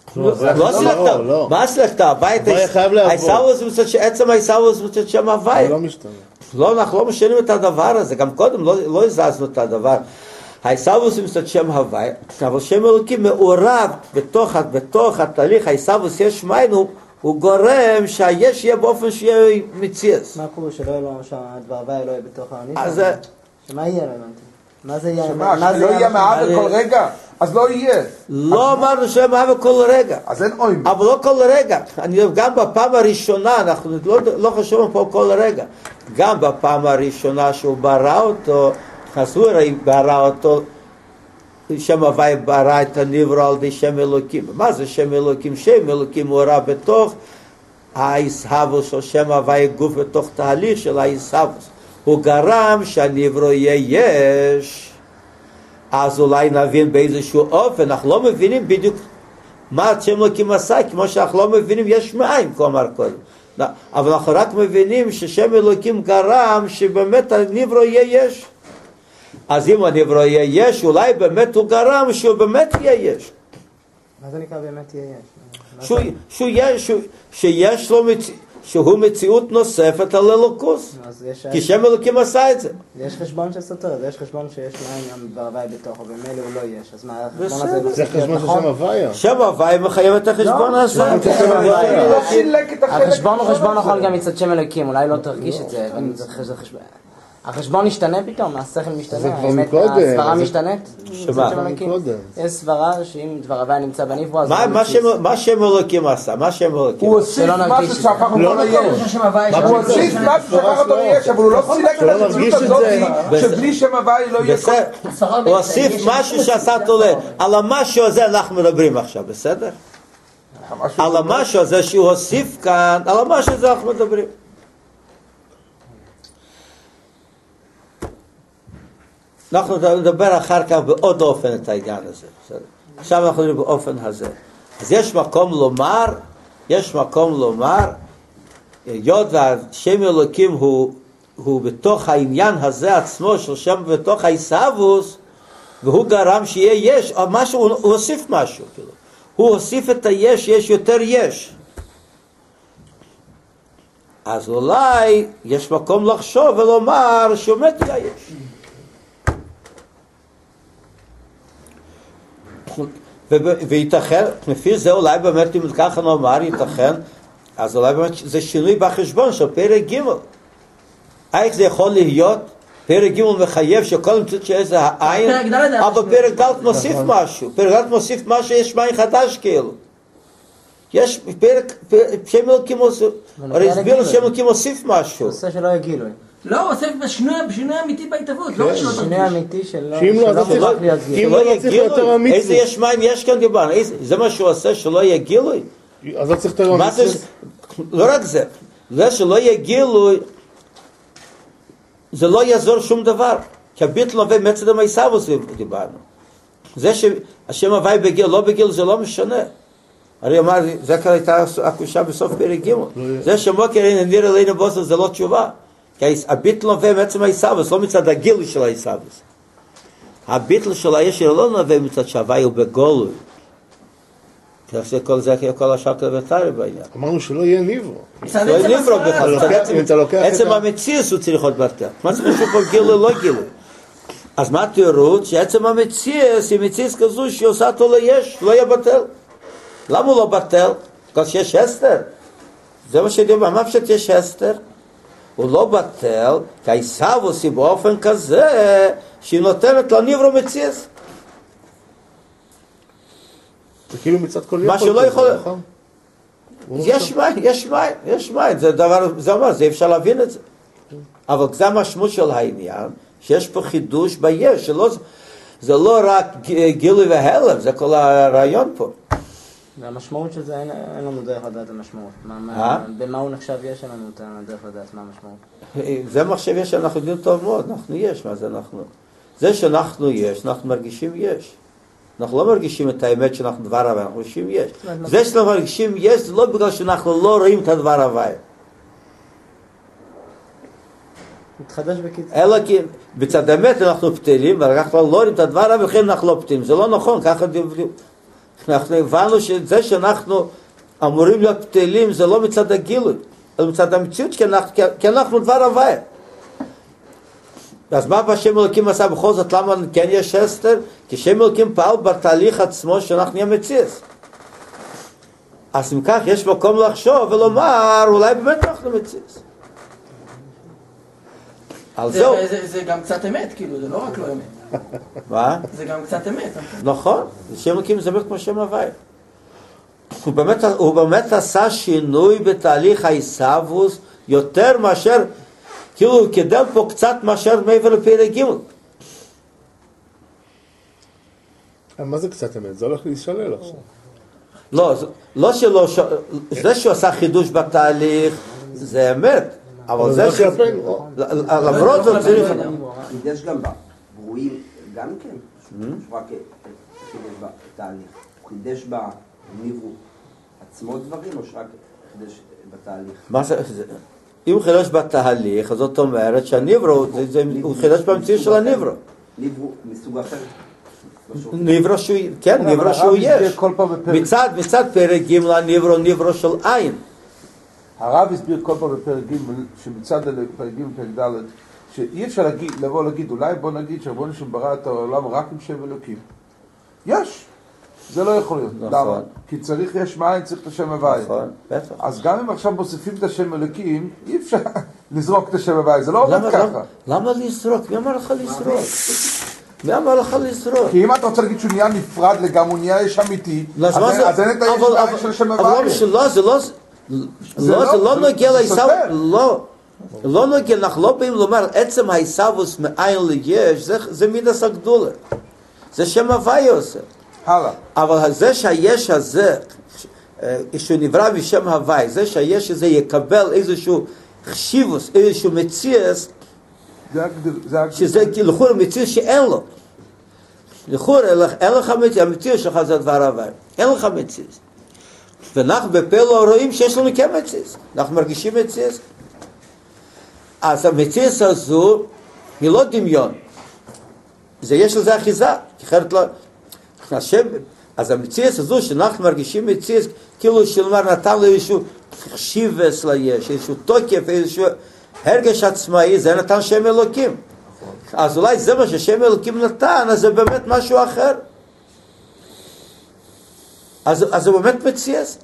לא סילקת, מה סילקת? הבית, העיסאוווס מצד שעצם העיסאוווס מצד שם הוואי. לא משתנה. לא, אנחנו לא משנים את הדבר הזה, גם קודם לא הזזנו את הדבר. העיסאוווס מצד שם הוואי, אבל שם אלוקים מעורב בתוך התהליך, העיסאוווס יש מים, הוא גורם שהיש יהיה באופן שיהיה מציאס. מה קורה שלא יהיה לו שהדבר הוואי לא יהיה בתוך הענית? אז שמה יהיה לו הבנתי? מה זה יהיה? שמה, שלא יהיה מעבר כל רגע? אז לא יהיה. לא אמרנו שיהיה מעבר כל רגע. אז אין אוי. אבל לא כל רגע. אני גם בפעם הראשונה, אנחנו לא חושבים פה כל רגע. גם בפעם הראשונה שהוא ברא אותו, אז הוא הרי ברא אותו, שם הוואי ברא את הנברוא על ידי שם אלוקים. מה זה שם אלוקים? שם אלוקים הוא רע בתוך העיסאוווס, או שם הוואי גוף בתוך תהליך של העיסאוווס. הוא גרם שהנברוא יהיה יש. אז אולי נבין באיזשהו אופן, אנחנו לא מבינים בדיוק מה שם אלוקים עשה, כמו שאנחנו לא מבינים יש מים, כמו אמר קודם. אבל אנחנו רק מבינים ששם אלוקים גרם שבאמת הנברוא יהיה יש. אז אם הנברוא יהיה יש, אולי באמת הוא גרם שהוא באמת יהיה יש. מה זה נקרא באמת יהיה יש? שהוא, שהוא יש, שהוא, שיש לו מציא, שהוא מציאות נוספת על אלוקוס. כי שם אלוקים עשה את זה. יש חשבון של סותר, יש חשבון שיש מים גם בהוואי בתוכו, ומילא הוא לא יש. אז מה, החשבון הזה... זה חשבון של שם הוויה. שם הוויה מחייב את החשבון הזה. החשבון הוא חשבון נכון גם מצד שם אלוקים, אולי לא תרגיש את זה, אבל זה חשבון... החשבון משתנה פתאום, השכל משתנה, האמת, הסברה משתנית. שמה? יש סברה שאם דבר הוואי נמצא בנברוא, אז... מה שם אלוקים עשה? מה שם אלוקים? הוא הוסיף משהו שהפך אותו לא יש. הוא הוסיף משהו שהפך אותו לא יש, אבל הוא לא סילק את המציאות הזאת שבלי שם הוואי לא יהיה. הוא הוסיף משהו שעשה אותו לא. על המשהו הזה אנחנו מדברים עכשיו, בסדר? על המשהו הזה שהוא הוסיף כאן, על המשהו הזה אנחנו מדברים. אנחנו נדבר אחר כך בעוד אופן את העניין הזה. בסדר? עכשיו אנחנו נדבר באופן הזה. אז יש מקום לומר, יש מקום לומר, היות והשם אלוקים הוא, הוא בתוך העניין הזה עצמו, של שם בתוך העיסאוווס, והוא גרם שיהיה יש, או משהו, הוא, הוא הוסיף משהו. כאילו. הוא הוסיף את היש, יש יותר יש. אז אולי יש מקום לחשוב ולומר שעומד יש. וייתכן, לפי זה אולי באמת אם ככה נאמר ייתכן, אז אולי באמת זה שינוי בחשבון של פרק ג'. איך זה יכול להיות? פרק ג' מחייב שכל מציאות שאיזה העין, אבל פרק ד' מוסיף משהו, פרק ד' מוסיף משהו, יש מים חדש כאילו. יש פרק, שם אלוקים מוסיף, הרי הסביר שם אלוקים מוסיף משהו. עושה שלא יגילו. לא, הוא עושה בשינוי אמיתי בהתהוות, לא שלא תרגיש. שינוי אמיתי שלא... שאם לא צריך יותר אמיתי. איזה יש מים יש כאן דיברנו, זה מה שהוא עושה שלא יהיה גילוי? אז לא צריך יותר אמיתי. לא רק זה, זה שלא יהיה גילוי, זה לא יעזור שום דבר, כי הביטל נובע מצד העיסאוווס דיברנו. זה שהשם הוואי בגיל, לא בגיל, זה לא משנה. הרי אמר, זה כאן הייתה הקושה בסוף פרק ג'. זה שמוקר אין נראה אלינו בוסר, זה לא תשובה. כי הביטל נובע מעצם העיסאוווס, לא מצד הגיל של העיסאוווס. הביטל של היש לא נובע מצד שהוואי הוא בגולוי. כי כל זה כל השאר כלבטרי בעניין. אמרנו שלא יהיה נברוא. לא יהיה נברוא בכלל. עצם המציאס הוא צריך להיות בטח. מה צריך לשאול פה גילוי לא גילוי? אז מה תירוץ? שעצם המציאס היא מציאס כזו שהיא עושה אותו ליש, לא יהיה בטל. למה הוא לא בטל? בגלל שיש הסתר. זה מה שדיבר, מה פשוט יש הסתר? הוא לא בטל, כי העיסאוווס היא באופן כזה שהיא נותנת לנברוא מציאס. זה כאילו מצד כל מה שלא יכול... יש מים, יש מים, יש מים, זה דבר, זה אומר, זה אפשר להבין את זה. אבל זה המשמעות של העניין, שיש פה חידוש ביש, שלא, זה לא רק גילוי והלם, זה כל הרעיון פה. והמשמעות של זה, אין, אין לנו דרך לדעת המשמעות. מה, מה, במה הוא נחשב יש, אין לנו דרך לדעת מה המשמעות. זה מחשב יש, אנחנו יודעים טוב מאוד, אנחנו יש, מה זה אנחנו? זה שאנחנו יש, אנחנו מרגישים יש. אנחנו לא מרגישים את האמת שאנחנו דבר הוואי, אנחנו מרגישים יש. זה שאנחנו מרגישים יש, זה לא בגלל שאנחנו לא רואים את הדבר הוואי. מתחדש בקיצור. אלא כי בצד האמת אנחנו פתילים, ואנחנו לא רואים את הדבר הוואי, ולכן אנחנו לא פתילים. זה לא נכון, ככה אנחנו הבנו שזה שאנחנו אמורים להיות פתילים זה לא מצד הגילוי, אלא מצד המציאות, כי אנחנו, כי אנחנו דבר הוויה. אז מה השם אלוקים עשה בכל זאת? למה כן יש אסתר? כי שם אלוקים פעל בתהליך עצמו שאנחנו נהיה מציאס. אז אם כך יש מקום לחשוב ולומר, אולי באמת אנחנו מציאס. על זהו. זה, זה, זה גם קצת אמת, כאילו, זה לא רק לא אמת. מה? זה גם קצת אמת. נכון, שם אלוקים זה באמת כמו שם הוויה. הוא באמת, הוא באמת עשה שינוי בתהליך ההיסאבוס יותר מאשר, כאילו הוא קידם פה קצת מאשר מעבר לפרק ג'. מה זה קצת אמת? זה הולך להישלל עכשיו. לא, לא שלא, זה שהוא עשה חידוש בתהליך זה אמת, אבל זה ש... למרות זאת צריך... יש גם בברואים גם כן, שהוא רק חידש בתהליך. הוא חידש בניברו עצמו דברים או שרק חידש בתהליך? מה זה? אם הוא חידש בתהליך, אז זאת אומרת שהניברו, הוא חידש במציאות של הניברו. ניברו מסוג אחר? ניברו שהוא, כן, ניברו שהוא יש. מצד, מצד פרק ג' הניברו, ניברו של עין. הרב הסביר כל פעם בפרק ג' שמצד פרק ג' פרק ד' שאי אפשר להגיד, לבוא להגיד, אולי בוא נגיד שרבונו של ברא את העולם רק עם שם אלוקים. יש. זה לא יכול להיות. נכון. למה? כי צריך יש מאין, צריך את השם הוואי. נכון, בטח. אז גם אם עכשיו מוסיפים את השם אלוקים, אי אפשר לזרוק את השם הוואי. זה לא עובד ככה. למה לזרוק? מי אמר לך לזרוק? מי אמר לך לזרוק? כי אם אתה רוצה להגיד שהוא נהיה נפרד לגמרי, הוא נהיה יש אמיתי, אז אין את היש מאין של השם הוואי. לא, זה לא... לא, זה לא נוגע להיסאבוס, לא. לא נוגע, אנחנו לא באים לומר, עצם ההיסאבוס מאין ליש, זה מידס הגדולה. זה שם הוואי עושה. הלאה. אבל זה שהיש הזה, שהוא נברא משם הוואי, זה שהיש הזה יקבל איזשהו חשיבוס, איזשהו מציאס, שזה לכאורה מציאס שאין לו. לכאורה, אין לך מציאס, המציאס שלך זה דבר הוואי. אין לך מציאס. ואנחנו בפה לא רואים שיש לנו כן מציאס. אנחנו מרגישים מציאס. אז המציאס הזו היא לא דמיון. זה יש לזה אחיזה, כי אחרת לא... השם, אז המציאס הזו שאנחנו מרגישים מציאס, כאילו שלמר נתן לו איזשהו חשיבס ליש, איזשהו תוקף, איזשהו הרגש עצמאי, זה נתן שם אלוקים. אז אולי זה מה ששם אלוקים נתן, אז זה באמת משהו אחר. אז, אז זה באמת מציאס.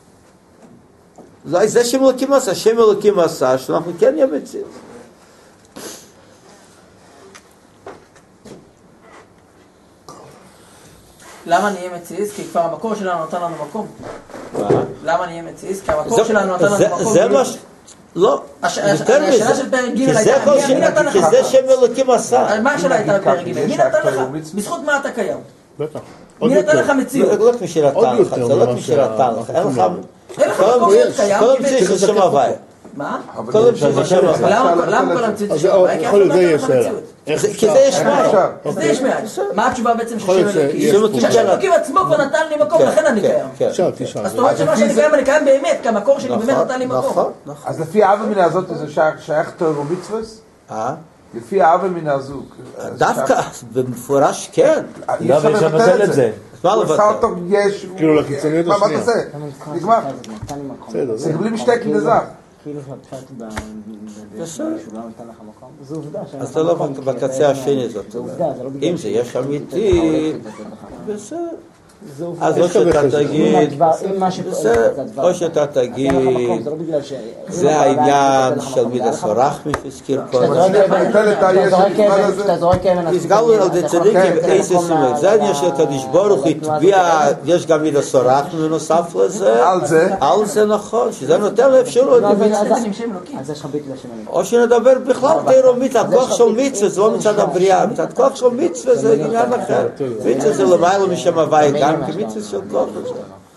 אולי זה שם אלוקים עשה, שם אלוקים עשה, שאנחנו כן נהיה מציאס. למה נהיה מציאס? כי כבר המקור שלנו נתן לנו מקום. מה? למה נהיה מציאס? כי המקור שלנו נתן לנו מקום. זה מה ש... לא, יותר מזה. השאלה של פרק ג' הייתה, מי נתן לך? כי זה שם אלוקים עשה. מה השאלה הייתה בפרק ג'? מי נתן לך? בזכות מה אתה קיים? בטח. מי נתן לך מציאות? לא כמו שנתן לך, זה לא כמו שנתן לך. אין לך... אין לך מקום להיות קיים. כל המציאות של שם הוואי. מה? כל המציאות של שם הוואי. למה כל המציאות של שם הוואי? כי אנחנו נתן לך מציאות. כי זה יש מאין. זה יש מאין. מה התשובה בעצם של שם אלוקים? שהשם אלוקים עצמו כבר נתן לי מקום, לכן אני קיים. תשאל, תשאל. אז זאת אומרת שמה שאני קיים, אני קיים באמת, כי המקור שלי באמת נתן לי מקום. אז לפי האב המינה הזאת זה שייך תורה ומצוות? אה? לפי האב המינה הזו. דווקא, במפורש כן. אי אפשר לבטל את זה. מה הוא עשה אותו לבטל? יש... כאילו לקיצוניות מה השנייה. אתה עושה? נגמר. בסדר, זה בלי משתק לזך. כאילו שפשט ב... בסדר. שהוא לא נתן לך מקום. זו עובדה. אז אתה לא בקצה השני זאת. זו עובדה, זה לא בגלל... אם זה יש אמיתי, בסדר. זו עובדה. אז או שאתה תגיד, אם מה שפועל בסדר, זה הדבר. או שאתה תגיד, אין לך מקום, זה לא בגלל ש... זה העניין של מידס הרחמי שהזכיר קודם. כשאתה זורק אבן... הסגרנו על זה צדיקים איזה סומך, זה העניין של הקדוש ברוך הוא הטביע, יש גם מידס הרחמי נוסף לזה, על זה? על זה נכון, שזה נותן לאפשרות. אז יש לך ביטל השם אלוקים. או שנדבר בכלל תירומית, הכוח של מצווה זה לא מצד הבריאה, מצד כוח של מצווה זה עניין אחר. מצווה זה למעלה משם הוואי גם כמצווה של כוח הזה.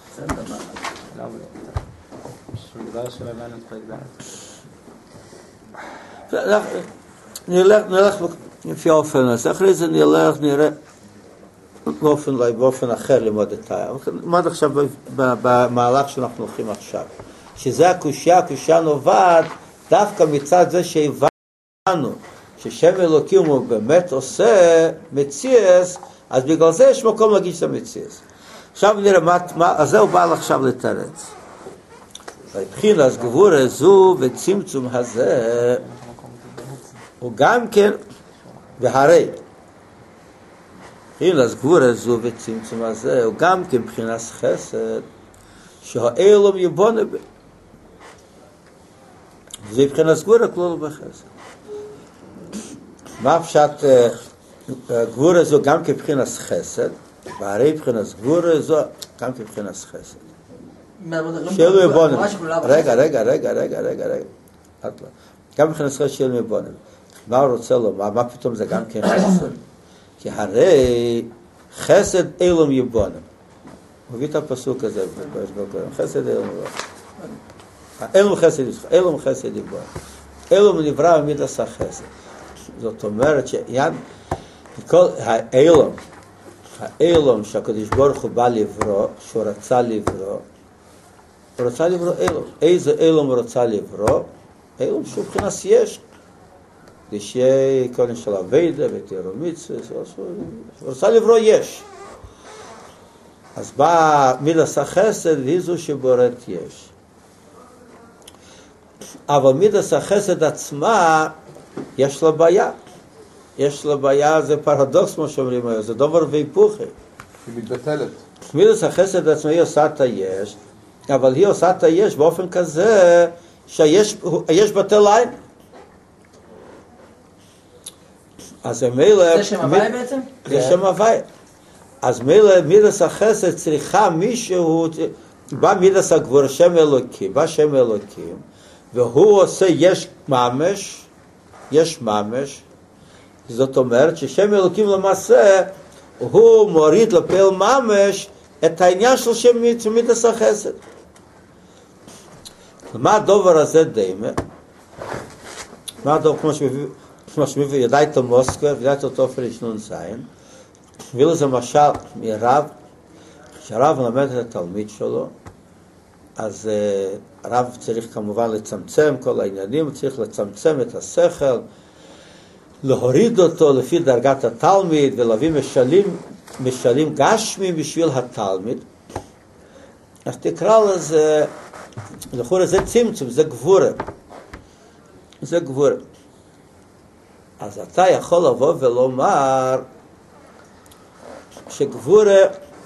נלך לפי האופן הזה, אחרי זה נלך, נראה באופן אחר ללמוד את ה... נלמד עכשיו במהלך שאנחנו הולכים עכשיו, שזה הקושיה, הקושיה נובעת דווקא מצד זה שהבנו ששם אלוקים הוא באמת עושה מציאס, אז בגלל זה יש מקום להגיד שזה מציאס. עכשיו נראה מה, מה, אז זהו בא עכשיו לתרץ. מבחינת גבורה זו וצמצום הזה, הוא גם כן, והרי, מבחינת גבורה זו וצמצום הזה, הוא גם כן מבחינת חסד, שהאלום יבונה בה. זה מבחינת גבורה כלול בחסד. מה פשט גבורה זו גם כבחינת חסד, והרי מבחינת גבורה זו גם כבחינת חסד. שאלו יבונם. רגע, רגע, רגע, רגע, רגע, רגע. גם מבחינת חסד שאלו יבונם. מה הוא רוצה לומר? מה פתאום זה גם כן חסד? כי הרי חסד אלום יבונם. הוא מביא את הפסוק הזה, חסד אלום יבונם. אלום חסד יבונם. אלום חסד יבונם. אלום נברא במידס החסד. זאת אומרת שיד כל האילום, האילום שהקדוש ברוך הוא בא לברוא, שהוא רצה לברוא, הוא רצה לברוא אילום. איזה אילום הוא רצה לברוא? אילום שהוא מבחינת יש. שיהיה קודם של הווידה ותיארו מצווה, הוא רצה לברוא יש. אז בא מידס החסד והיא זו שבוראת יש. אבל מידס החסד עצמה יש לה בעיה. יש לה בעיה, זה פרדוקס מה שאומרים היום, זה דבר והיפוכי. היא מתבטלת. מידס החסד עצמה היא עושה את היש, אבל היא עושה את היש באופן כזה שהיש בטל עין. אז מילא... זה שם הוואי בעצם? זה שם הוואי. אז מילא מידס החסד צריכה מישהו, בא מידס הגבור שם אלוקים, בא שם אלוקים, והוא עושה יש ממש, יש ממש, זאת אומרת ששם אלוקים למעשה, הוא מוריד לפעיל ממש את העניין של שם מידס החסד. מה הדובר הזה דיימה? מה הדובר, כמו שמביא, כמו שמביא, ידע את המוסקва, ידע את אותו פרישנון זין, הביא לזה משל מרב, כשהרב מלמד את התלמיד שלו, אז uh, הרב צריך כמובן לצמצם כל העניינים, צריך לצמצם את השכל, להוריד אותו לפי דרגת התלמיד ולהביא משלים, משלים גשמים בשביל התלמיד. אז תקרא לזה, לכאורה זה צמצום, זה גבורה. זה גבורה. אז אתה יכול לבוא ולומר שגבורה,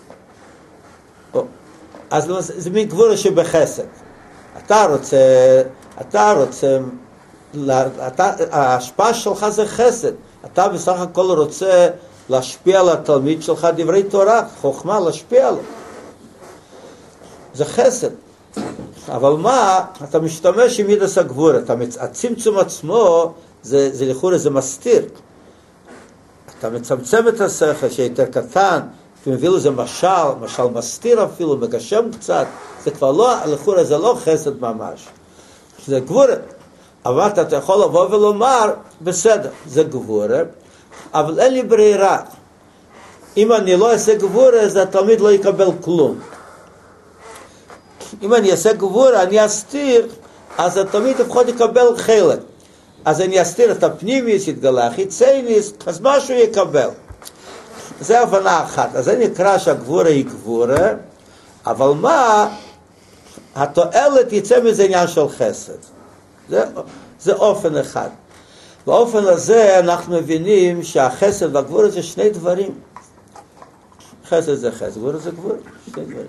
אז זה מין גבורה שבחסד. אתה רוצה, אתה רוצה, אתה, ההשפעה שלך זה חסד. אתה בסך הכל רוצה להשפיע על התלמיד שלך דברי תורה, חוכמה, להשפיע עליו. זה חסד. אבל מה? אתה משתמש עם מידס הגבורה. הצמצום עצמו, זה, זה לכאורה, זה מסתיר. אתה מצמצם את השכל שיותר קטן, אתה מביא לזה משל, משל מסתיר אפילו, מגשם קצת, זה כבר לא, לכאורה זה לא חסד ממש. זה גבורה. אבל אתה יכול לבוא ולומר, בסדר, זה גבורה, אבל אין לי ברירה. אם אני לא אעשה גבורה, אז התלמיד לא יקבל כלום. אם אני אעשה גבורה, אני אסתיר, אז התלמיד לפחות יקבל חלק. אז אני אסתיר את הפנימיס, יתגלה החיצייניס, אז משהו יקבל. זה הבנה אחת. אז זה נקרא שהגבורה היא גבורה, אבל מה? התועלת יצא מזה עניין של חסד. זה, זה אופן אחד. באופן הזה אנחנו מבינים שהחסד והגבורה זה שני דברים. חסד זה חסד, גבורה זה גבורה, שני דברים.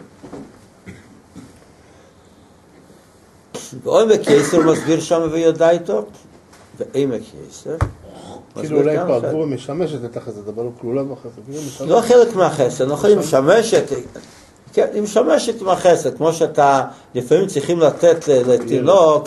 ועומק יסר מסביר שם ויודע איתו, ועמק יסר כאילו אולי פה הגבורה משמשת את החסד, אבל לא כלולה בחסד. לא חלק מהחסד, לא יכולים משמשת, כן, היא משמשת עם החסד, כמו שאתה לפעמים צריכים לתת לתינוק,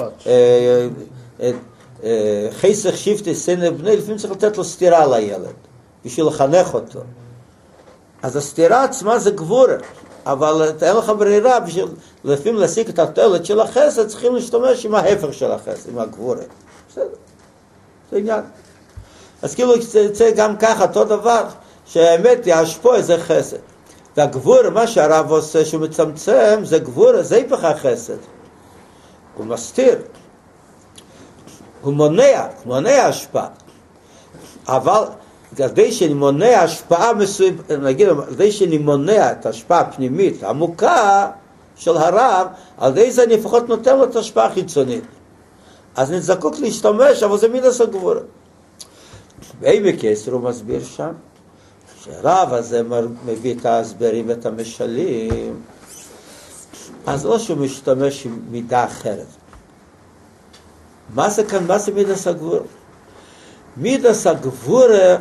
חסך שבטי סנה בני, לפעמים צריך לתת לו סתירה לילד, בשביל לחנך אותו. אז הסתירה עצמה זה גבורה, אבל אין לך ברירה, בשביל לפעמים להשיג את התועלת של החסד, צריכים להשתמש עם ההפך של החסד, עם הגבורה. בסדר, זה עניין. אז כאילו זה גם ככה, אותו דבר, שהאמת ישפוע איזה חסד. והגבורה, מה שהרב עושה, שהוא מצמצם, זה גבורה, זה היפך החסד. הוא מסתיר. הוא מונע, מונע השפעה. אבל כדי שאני מונע השפעה מסוימת, נגיד, כדי שאני מונע את ההשפעה הפנימית, העמוקה של הרב, על ידי זה אני לפחות נותן לו את ההשפעה החיצונית. אז אני זקוק להשתמש, אבל זה מידס הגבורה. בעמק יסר הוא מסביר שם, שהרב הזה מביא את ההסברים ואת המשלים, אז לא שהוא משתמש עם מידה אחרת. מה זה כאן, מה זה מידס הגבורה? מידס הגבורה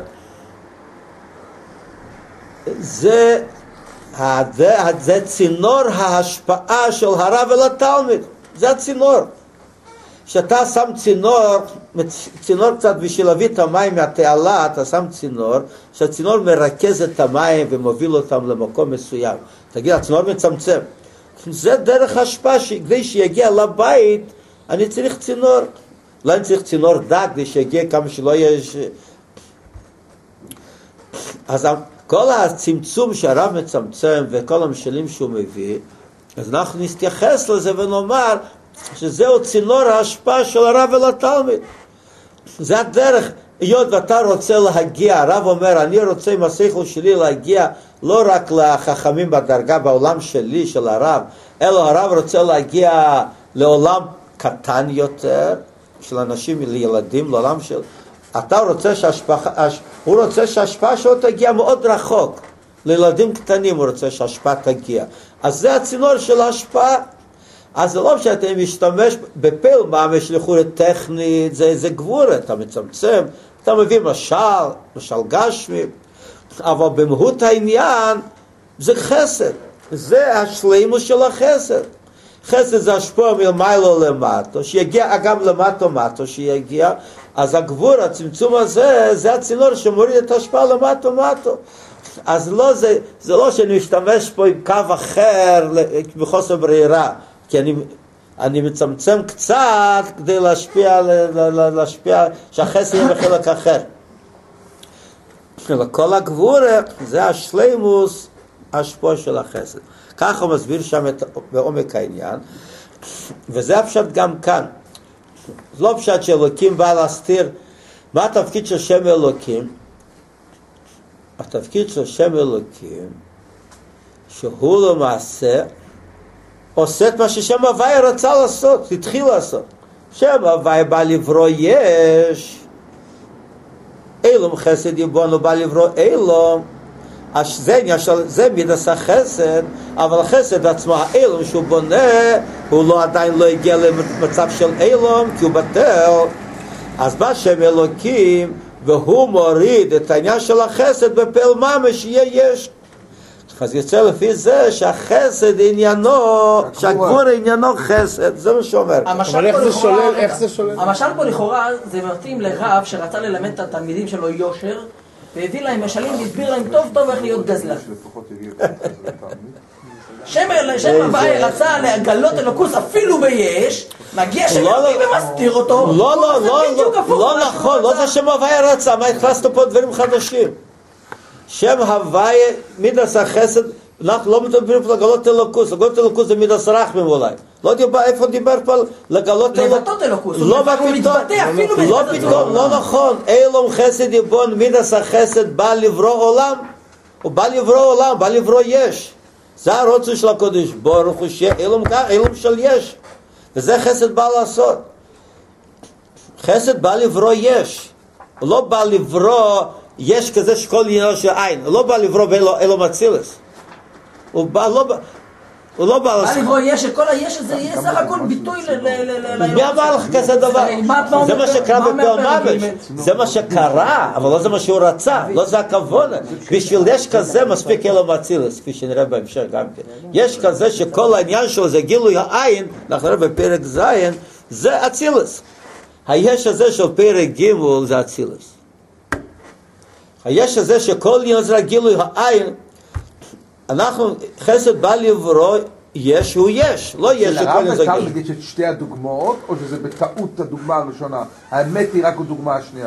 זה, זה צינור ההשפעה של הרב אל התלמיד. זה הצינור. כשאתה שם צינור, צינור קצת בשביל להביא את המים מהתעלה, אתה שם צינור, שהצינור מרכז את המים ומוביל אותם למקום מסוים. תגיד, הצינור מצמצם. זה דרך השפעה, כדי שיגיע לבית, אני צריך צינור. לא אני צריך צינור דק, כדי שיגיע כמה שלא יש... אז כל הצמצום שהרב מצמצם וכל המשלים שהוא מביא, אז אנחנו נתייחס לזה ונאמר שזהו צינור ההשפעה של הרב אל התלמיד. זה הדרך, היות ואתה רוצה להגיע, הרב אומר, אני רוצה עם השכל שלי להגיע לא רק לחכמים בדרגה בעולם שלי, של הרב, אלא הרב רוצה להגיע לעולם קטן יותר, של אנשים, לילדים, לעולם של... אתה רוצה שהשפעה, הוא רוצה שההשפעה שלו תגיע מאוד רחוק. לילדים קטנים הוא רוצה שההשפעה תגיע. אז זה הצינור של ההשפעה. אז זה לא שאתה משתמש בפל ממש לכאורה טכנית, זה, זה גבורה, אתה מצמצם, אתה מביא משל, משל גשמי, אבל במהות העניין זה חסד. זה השלימות של החסד. חסד זה השפוע מלמעלה למטה, שיגיע גם למטה מטה שיגיע, אז הגבור, הצמצום הזה, זה הצינור שמוריד את ההשפעה למטה מטה. אז לא, זה, זה לא שאני משתמש פה עם קו אחר בחוסר ברירה, כי אני, אני מצמצם קצת כדי להשפיע, להשפיע שהחסד יהיה בחלק אחר. וכל הגבור זה השלימוס, ההשפוע של החסד. ככה הוא מסביר שם את, בעומק העניין, וזה הפשט גם כאן. זה לא פשט שאלוקים בא להסתיר. מה התפקיד של שם אלוקים? התפקיד של שם אלוקים, שהוא למעשה עושה את מה ששם הוויה רצה לעשות, התחיל לעשות. שם הוויה בא לברוא יש, אילום חסד יבונו בא לברוא אילום, זה, זה מידס החסד, אבל החסד עצמו, האילום שהוא בונה, הוא לא, עדיין לא הגיע למצב של אילום, כי הוא בטל. אז בא שם אלוקים, והוא מוריד את העניין של החסד בפעל ממש שיהיה יש. אז יוצא לפי זה שהחסד עניינו, שהגבור עניינו חסד, זה מה שאומר. אבל איך זה שולל, איך זה שולל? המשל פה לכאורה זה מתאים לרב שרצה ללמד את התלמידים שלו יושר, והביא להם משלים והסביר להם טוב טוב איך להיות גזלן. שם הוואי רצה לגלות אלוקוס אפילו ביש, מגיע שם אלוקים ומסתיר אותו. לא, לא, לא, לא נכון, לא זה שם הוואי רצה, מה הכנסנו פה דברים חדשים? שם הוואי, מידס החסד, אנחנו לא מדברים פה לגלות אלוקוס, לגלות אלוקוס זה מידס רחמים אולי. לא דיבר, איפה דיבר פה לגלות אלוקוס? לבטות אלוקוס, לא הוא מתבטא אפילו במידס רחמים. לא נכון, אילום חסד יבון, מידס החסד בא לברוא עולם, הוא בא לברוא עולם, בא לברוא יש. זה הרוצה של הקודש, ברוך הוא שיהיה אילום כך, אילום של יש. וזה חסד בא לעשות. חסד בא לברוא יש. הוא לא בא לברוא יש כזה שכל עניינו של עין. הוא לא בא לברוא באילו מצילס. הוא בא, לא בא, הוא לא בא לעשות. בא לברוא יש, שכל היש הזה יהיה סך הכל ביטוי ל... מי אמר לך כזה דבר? זה מה שקרה בפעל ממש. זה מה שקרה, אבל לא זה מה שהוא רצה. לא זה הכוון. בשביל יש כזה מספיק אילו מצילס, כפי שנראה בהמשך גם כן. יש כזה שכל העניין שלו זה גילוי העין, אנחנו נראה בפרק זין, זה אצילס. היש הזה של פרק ג' זה אצילס. היש הזה שכל עניין זה גילוי העין, אנחנו, חסד בא לברוא יש הוא יש, לא יש שכל עניין זה גילוי. יש את שתי הדוגמאות, או שזה בטעות הדוגמה הראשונה? האמת היא רק הדוגמה השנייה.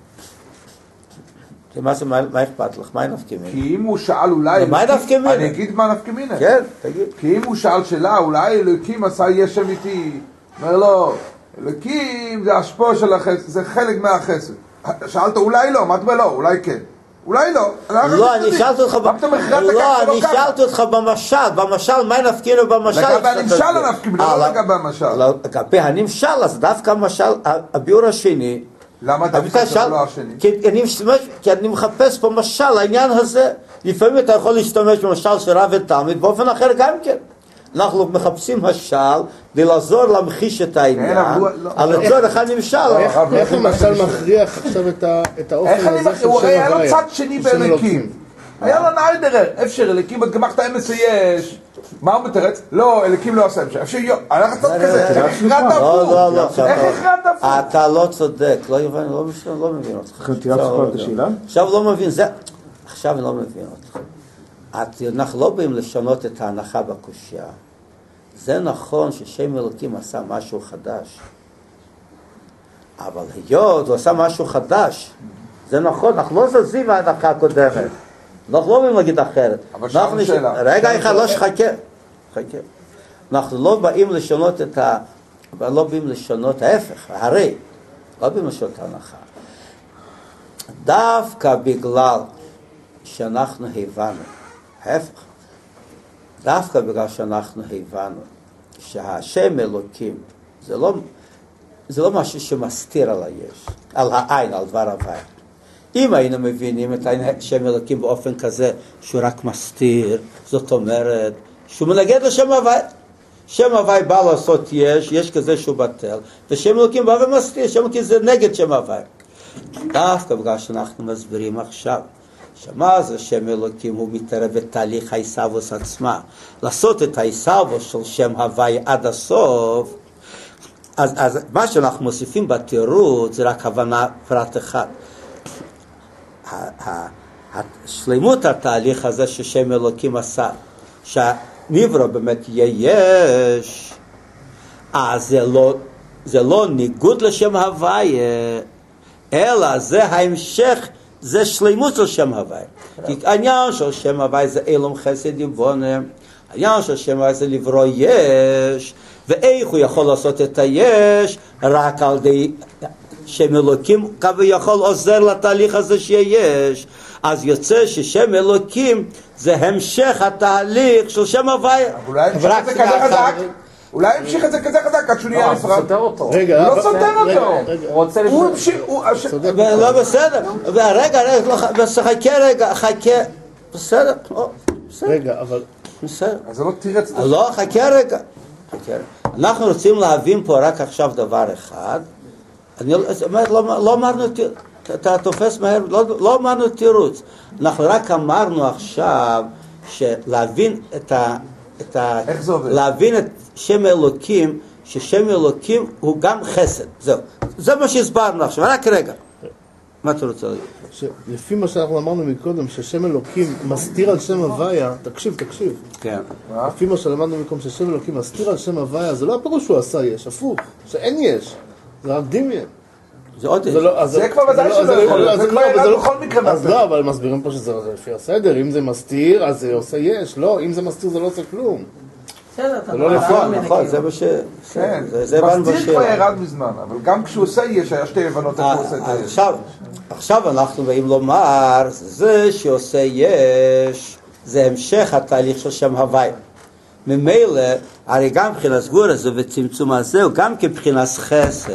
מה אכפת לך? מה נפקא מינה? כי אם הוא שאל אולי... מה נפקא מינה? אני אגיד מה נפקא מינה. כן, תגיד. כי אם הוא שאל שאלה, אולי אלוקים עשה יש אמיתי. אומר לו, אלוקים זה השפוע של החסד, זה חלק מהחסד. שאלת אולי לא, אמרת לו, אולי כן. אולי לא. לא, אני שאלתי אותך, לא, אני שאלתי אותך במשל, במשל, מה נפקינו במשל? לגבי הנמשל לא נפקינו, לא לגבי המשל. לגבי הנמשל, אז דווקא המשל, הביאור השני, למה דווקא זה לא השני? כי אני מחפש פה משל, העניין הזה, לפעמים אתה יכול להשתמש במשל של רב ותלמיד, באופן אחר גם כן. אנחנו מחפשים משל, כדי לעזור להמחיש את העניין, על לצורך הנמשל. איך למשל מכריח עכשיו את האופן הזה של שם הוויה? היה לו צד שני באלוקים. היה לו ניידרר, אפשר אלוקים, גמחת אמס יש. מה הוא מתרץ? לא, אלוקים לא עושה אפשר. אפשר יו, הלכת צד כזה. איך הכרעת הפוך? לא, לא, לא. איך הכרעת הפוך? אתה לא צודק, לא יבין, לא מבין אותך. עכשיו לא מבין, זה... עכשיו אני לא מבין אותך. אנחנו לא באים לשנות את ההנחה בקושיה. זה נכון ששם אלוקים עשה משהו חדש. אבל היות הוא עשה משהו חדש, זה נכון, אנחנו לא זזים מההנחה הקודמת. אנחנו לא באים להגיד אחרת. אבל שם נש... שאלה. רגע אחד, לא שחכה. חכה. אנחנו לא באים לשנות את ה... לא באים לשנות ההפך, הרי. לא באים לשנות את ההנחה. דווקא בגלל שאנחנו הבנו, ההפך, דווקא בגלל שאנחנו הבנו שהשם אלוקים זה לא, זה לא משהו שמסתיר על היש, על העין, על דבר הווי. אם היינו מבינים את השם אלוקים באופן כזה שהוא רק מסתיר, זאת אומרת שהוא מנגד לשם הווי. שם הווי בא לעשות יש, יש כזה שהוא בטל, ושם אלוקים בא ומסתיר, שם אלוקים זה נגד שם הווי. דווקא בגלל שאנחנו מסבירים עכשיו שמה זה שם אלוקים, הוא מתערב בתהליך ההיסאבוס עצמה. לעשות את ההיסאבוס של שם הווי עד הסוף, אז, אז מה שאנחנו מוסיפים בתירוץ זה רק הבנה פרט אחד. השלימות התהליך הזה ששם אלוקים עשה, שהנברא באמת יהיה יש, אז זה לא, זה לא ניגוד לשם הווי, אלא זה ההמשך, זה שלימות של שם הווי. כי העניין של שם הווי זה אילום חסד יבונה, העניין של שם הווי זה לברוא יש, ואיך הוא יכול לעשות את היש? רק על די שם אלוקים כביכול עוזר לתהליך הזה שיש. אז יוצא ששם אלוקים זה המשך התהליך של שם הווי. אולי המשיך את זה כזה חזק? אולי המשיך את זה כזה חזק עד שהוא נהיה נפרד? רגע, הוא לא סותר אותו. הוא רוצה הוא המשיך... לא בסדר. רגע, חכה רגע, חכה. בסדר. רגע, אבל... בסדר. אז זה לא תירץ... לא, חכה רגע. אנחנו רוצים להבין פה רק עכשיו דבר אחד. אני אומרת, לא אמרנו, אתה תופס מהר, לא אמרנו תירוץ. אנחנו רק אמרנו עכשיו שלהבין את ה... איך זה עובד? להבין את שם אלוקים, ששם אלוקים הוא גם חסד. זהו. זה מה שהסברנו עכשיו, רק רגע. מה אתה רוצה להגיד? לפי מה שאנחנו אמרנו מקודם, ששם אלוקים מסתיר על שם הוויה, תקשיב, תקשיב. כן. לפי מה שלמדנו מקודם, ששם אלוקים מסתיר על שם הוויה, זה לא הפירוש שהוא עשה יש, הפוך, שאין יש, זה רק דמיין. זה עוד יש. זה כבר ודאי שלא יכול, זה כבר ידע בכל מקרה. אז לא, אבל מסבירים פה שזה לפי הסדר, אם זה מסתיר, אז זה עושה יש, לא, אם זה מסתיר זה לא עושה כלום. בסדר, אתה לא נכון, נכון, זה מה ש... כן, מסתיר כבר ירד מזמן, אבל גם כשהוא עושה יש, היה שתי הבנות איך הוא עושה את היש. עכשיו אנחנו באים לומר, זה שעושה יש, זה המשך התהליך של שם הווי. ממילא, הרי גם מבחינת סגור הזה וצמצום הזה, הוא גם כבחינת חסד.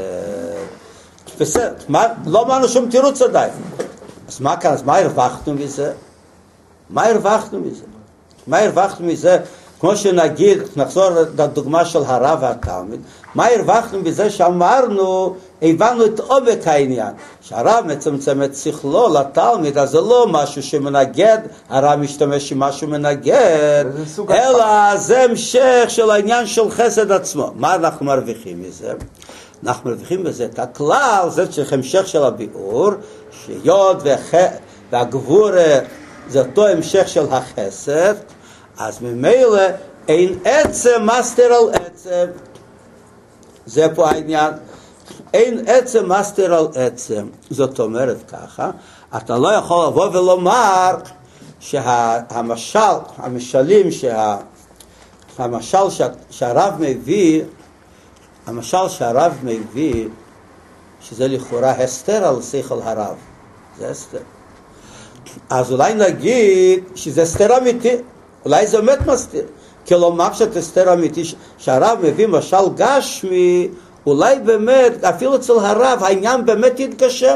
בסדר, לא אמרנו שום תירוץ עדיין. אז מה כאן, אז מה הרווחנו מזה? מה הרווחנו מזה? מה הרווחנו מזה? כמו שנגיד, נחזור לדוגמה של הרב והתלמיד, מה הרווחנו בזה שאמרנו, הבנו את עומק העניין, שהרב מצמצם את שכלו לתלמיד, אז זה לא משהו שמנגד, הרב משתמש עם משהו מנגד, אלא זה המשך של העניין של חסד עצמו. מה אנחנו מרוויחים מזה? אנחנו מרוויחים בזה את הכלל, זה צריך המשך של הביאור, שיוד והגבור זה אותו המשך של החסד, אז ממילא אין עצם מסתר על עצם. זה פה העניין. אין עצם מסתר על עצם. זאת אומרת ככה, אתה לא יכול לבוא ולומר שהמשל, המשלים שה, המשל שה, שהרב מביא, המשל שהרב מביא, שזה לכאורה הסתר על שכל הרב. זה הסתר. אז אולי נגיד שזה הסתר אמיתי, אולי זה באמת מסתיר. כלומר פשט הסתר אמיתי, שהרב מביא משל גשמי, אולי באמת, אפילו אצל הרב, העניין באמת יתגשם.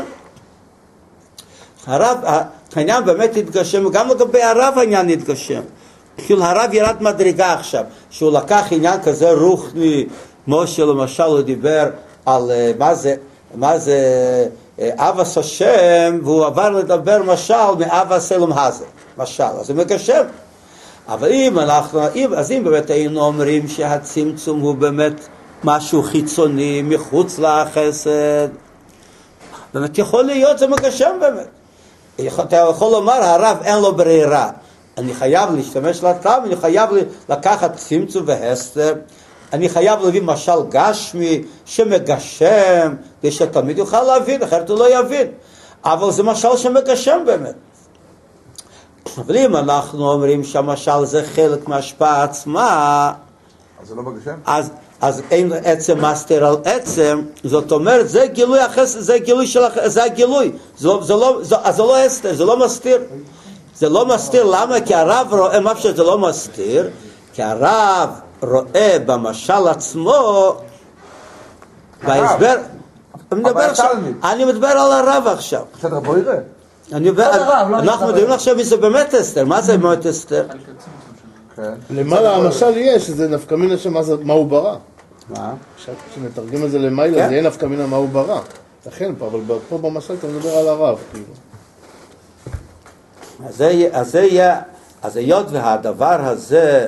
הרב, העניין באמת יתגשם, וגם לגבי הרב העניין יתגשם. כאילו הרב ירד מדרגה עכשיו, שהוא לקח עניין כזה רוחני, משה למשל הוא דיבר על מה זה, מה זה אבס השם, והוא עבר לדבר משל מאבס אלום הזה, משל, אז הוא מגשם. אבל אם אנחנו, אם, אז אם באמת היינו אומרים שהצמצום הוא באמת משהו חיצוני, מחוץ לחסד, באמת יכול להיות, זה מגשם באמת. אתה יכול לומר, הרב אין לו ברירה. אני חייב להשתמש לטעם, אני חייב לקחת צמצום והסתר, אני חייב להביא משל גשמי שמגשם, כדי שתמיד יוכל להבין, אחרת הוא לא יבין. אבל זה משל שמגשם באמת. אבל אם אנחנו אומרים שהמשל זה חלק מההשפעה עצמה, אז זה לא מגשם? אז, אז אין עצם מסתיר על עצם, זאת אומרת, זה גילוי החסד, זה גילוי של החסד, זה הגילוי, זה לא, זה לא, זה, אז זה לא הסתר, זה לא מסתיר. זה לא מסתיר, למה? כי הרב רואה, מה שזה לא מסתיר, כי הרב רואה במשל עצמו, בהסבר, אני מדבר על הרב עכשיו. בסדר, בוא יראה. אנחנו מדברים עכשיו אם זה באמת אסתר, מה זה באמת אסתר? למעלה המשל יהיה שזה נפקא מינה מה הוא ברא. מה? כשנתרגם את זה למעלה זה יהיה נפקא מינה מה הוא ברא. לכן, אבל פה במשל אתה מדבר על הרב, כאילו. אז זה יהיה, אז היות והדבר הזה,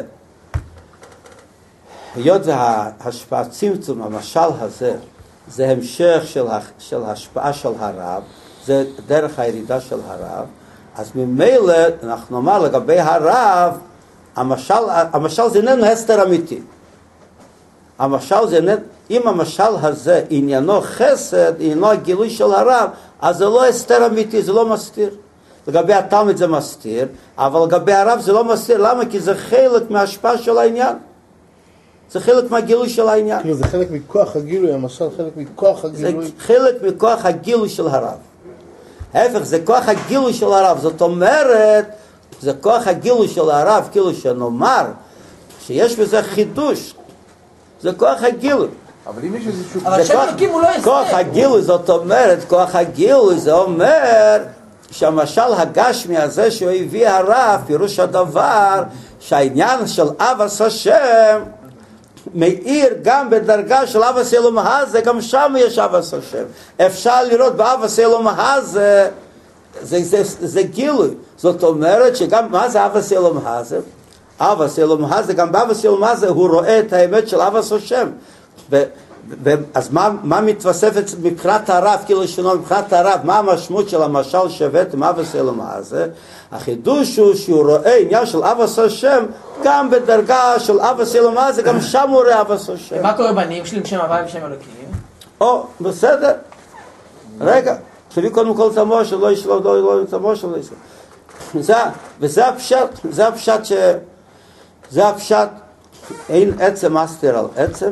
היות וההשפעה צמצום, המשל הזה, זה המשך של, של השפעה של הרב, זה דרך הירידה של הרב, אז ממילא אנחנו נאמר לגבי הרב, המשל, המשל זה איננו הסתר אמיתי. המשל זה איננו, אם המשל הזה עניינו חסד, עניינו הגילוי של הרב, אז זה לא הסתר אמיתי, זה לא מסתיר. לגבי התלמיד זה מסתיר, אבל לגבי הרב זה לא מסתיר. למה? כי זה חלק מההשפעה של העניין. זה חלק מהגילוי של העניין. כאילו זה חלק מכוח הגילוי, המשל חלק מכוח הגילוי. זה חלק מכוח הגילוי של הרב. ההפך, זה כוח הגילוי של הרב. זאת אומרת, זה כוח הגילוי של הרב, כאילו שנאמר, שיש בזה חידוש. זה כוח הגילוי. אבל אם יש איזשהו... אבל שם אלוקים הוא לא יסתר. כוח הגילוי, זאת אומרת, כוח הגילוי, זה אומר... שהמשל הגשמי הזה שהוא הביא הרב, פירוש הדבר שהעניין של אבס השם מאיר גם בדרגה של אבס אלום הזה, גם שם יש אבס השם. אפשר לראות באבס אלום הזה, זה, זה, זה גילוי. זאת אומרת שגם, מה זה אבס אלום הזה? אבס אלום הזה, גם באבס אלום הזה הוא רואה את האמת של אבס השם. ו... אז מה, מה מתווסף מבחינת הרב, כאילו שלנו מבחינת הרב, מה המשמעות של המשל שבת עם אבס אלום הזה? החידוש הוא שהוא רואה עניין של אבס השם, גם בדרגה של אבס אלום הזה, גם שם הוא רואה אבס השם. ומה קורה בנים שלי עם שם הוואי ושם אלוקים? או, בסדר. רגע, תביא קודם כל את המושל, לא ישלו, לא, לא, את המושל, לא ישלו. זה, וזה הפשט, זה הפשט ש... זה הפשט, אין עצם מסתיר על עצם,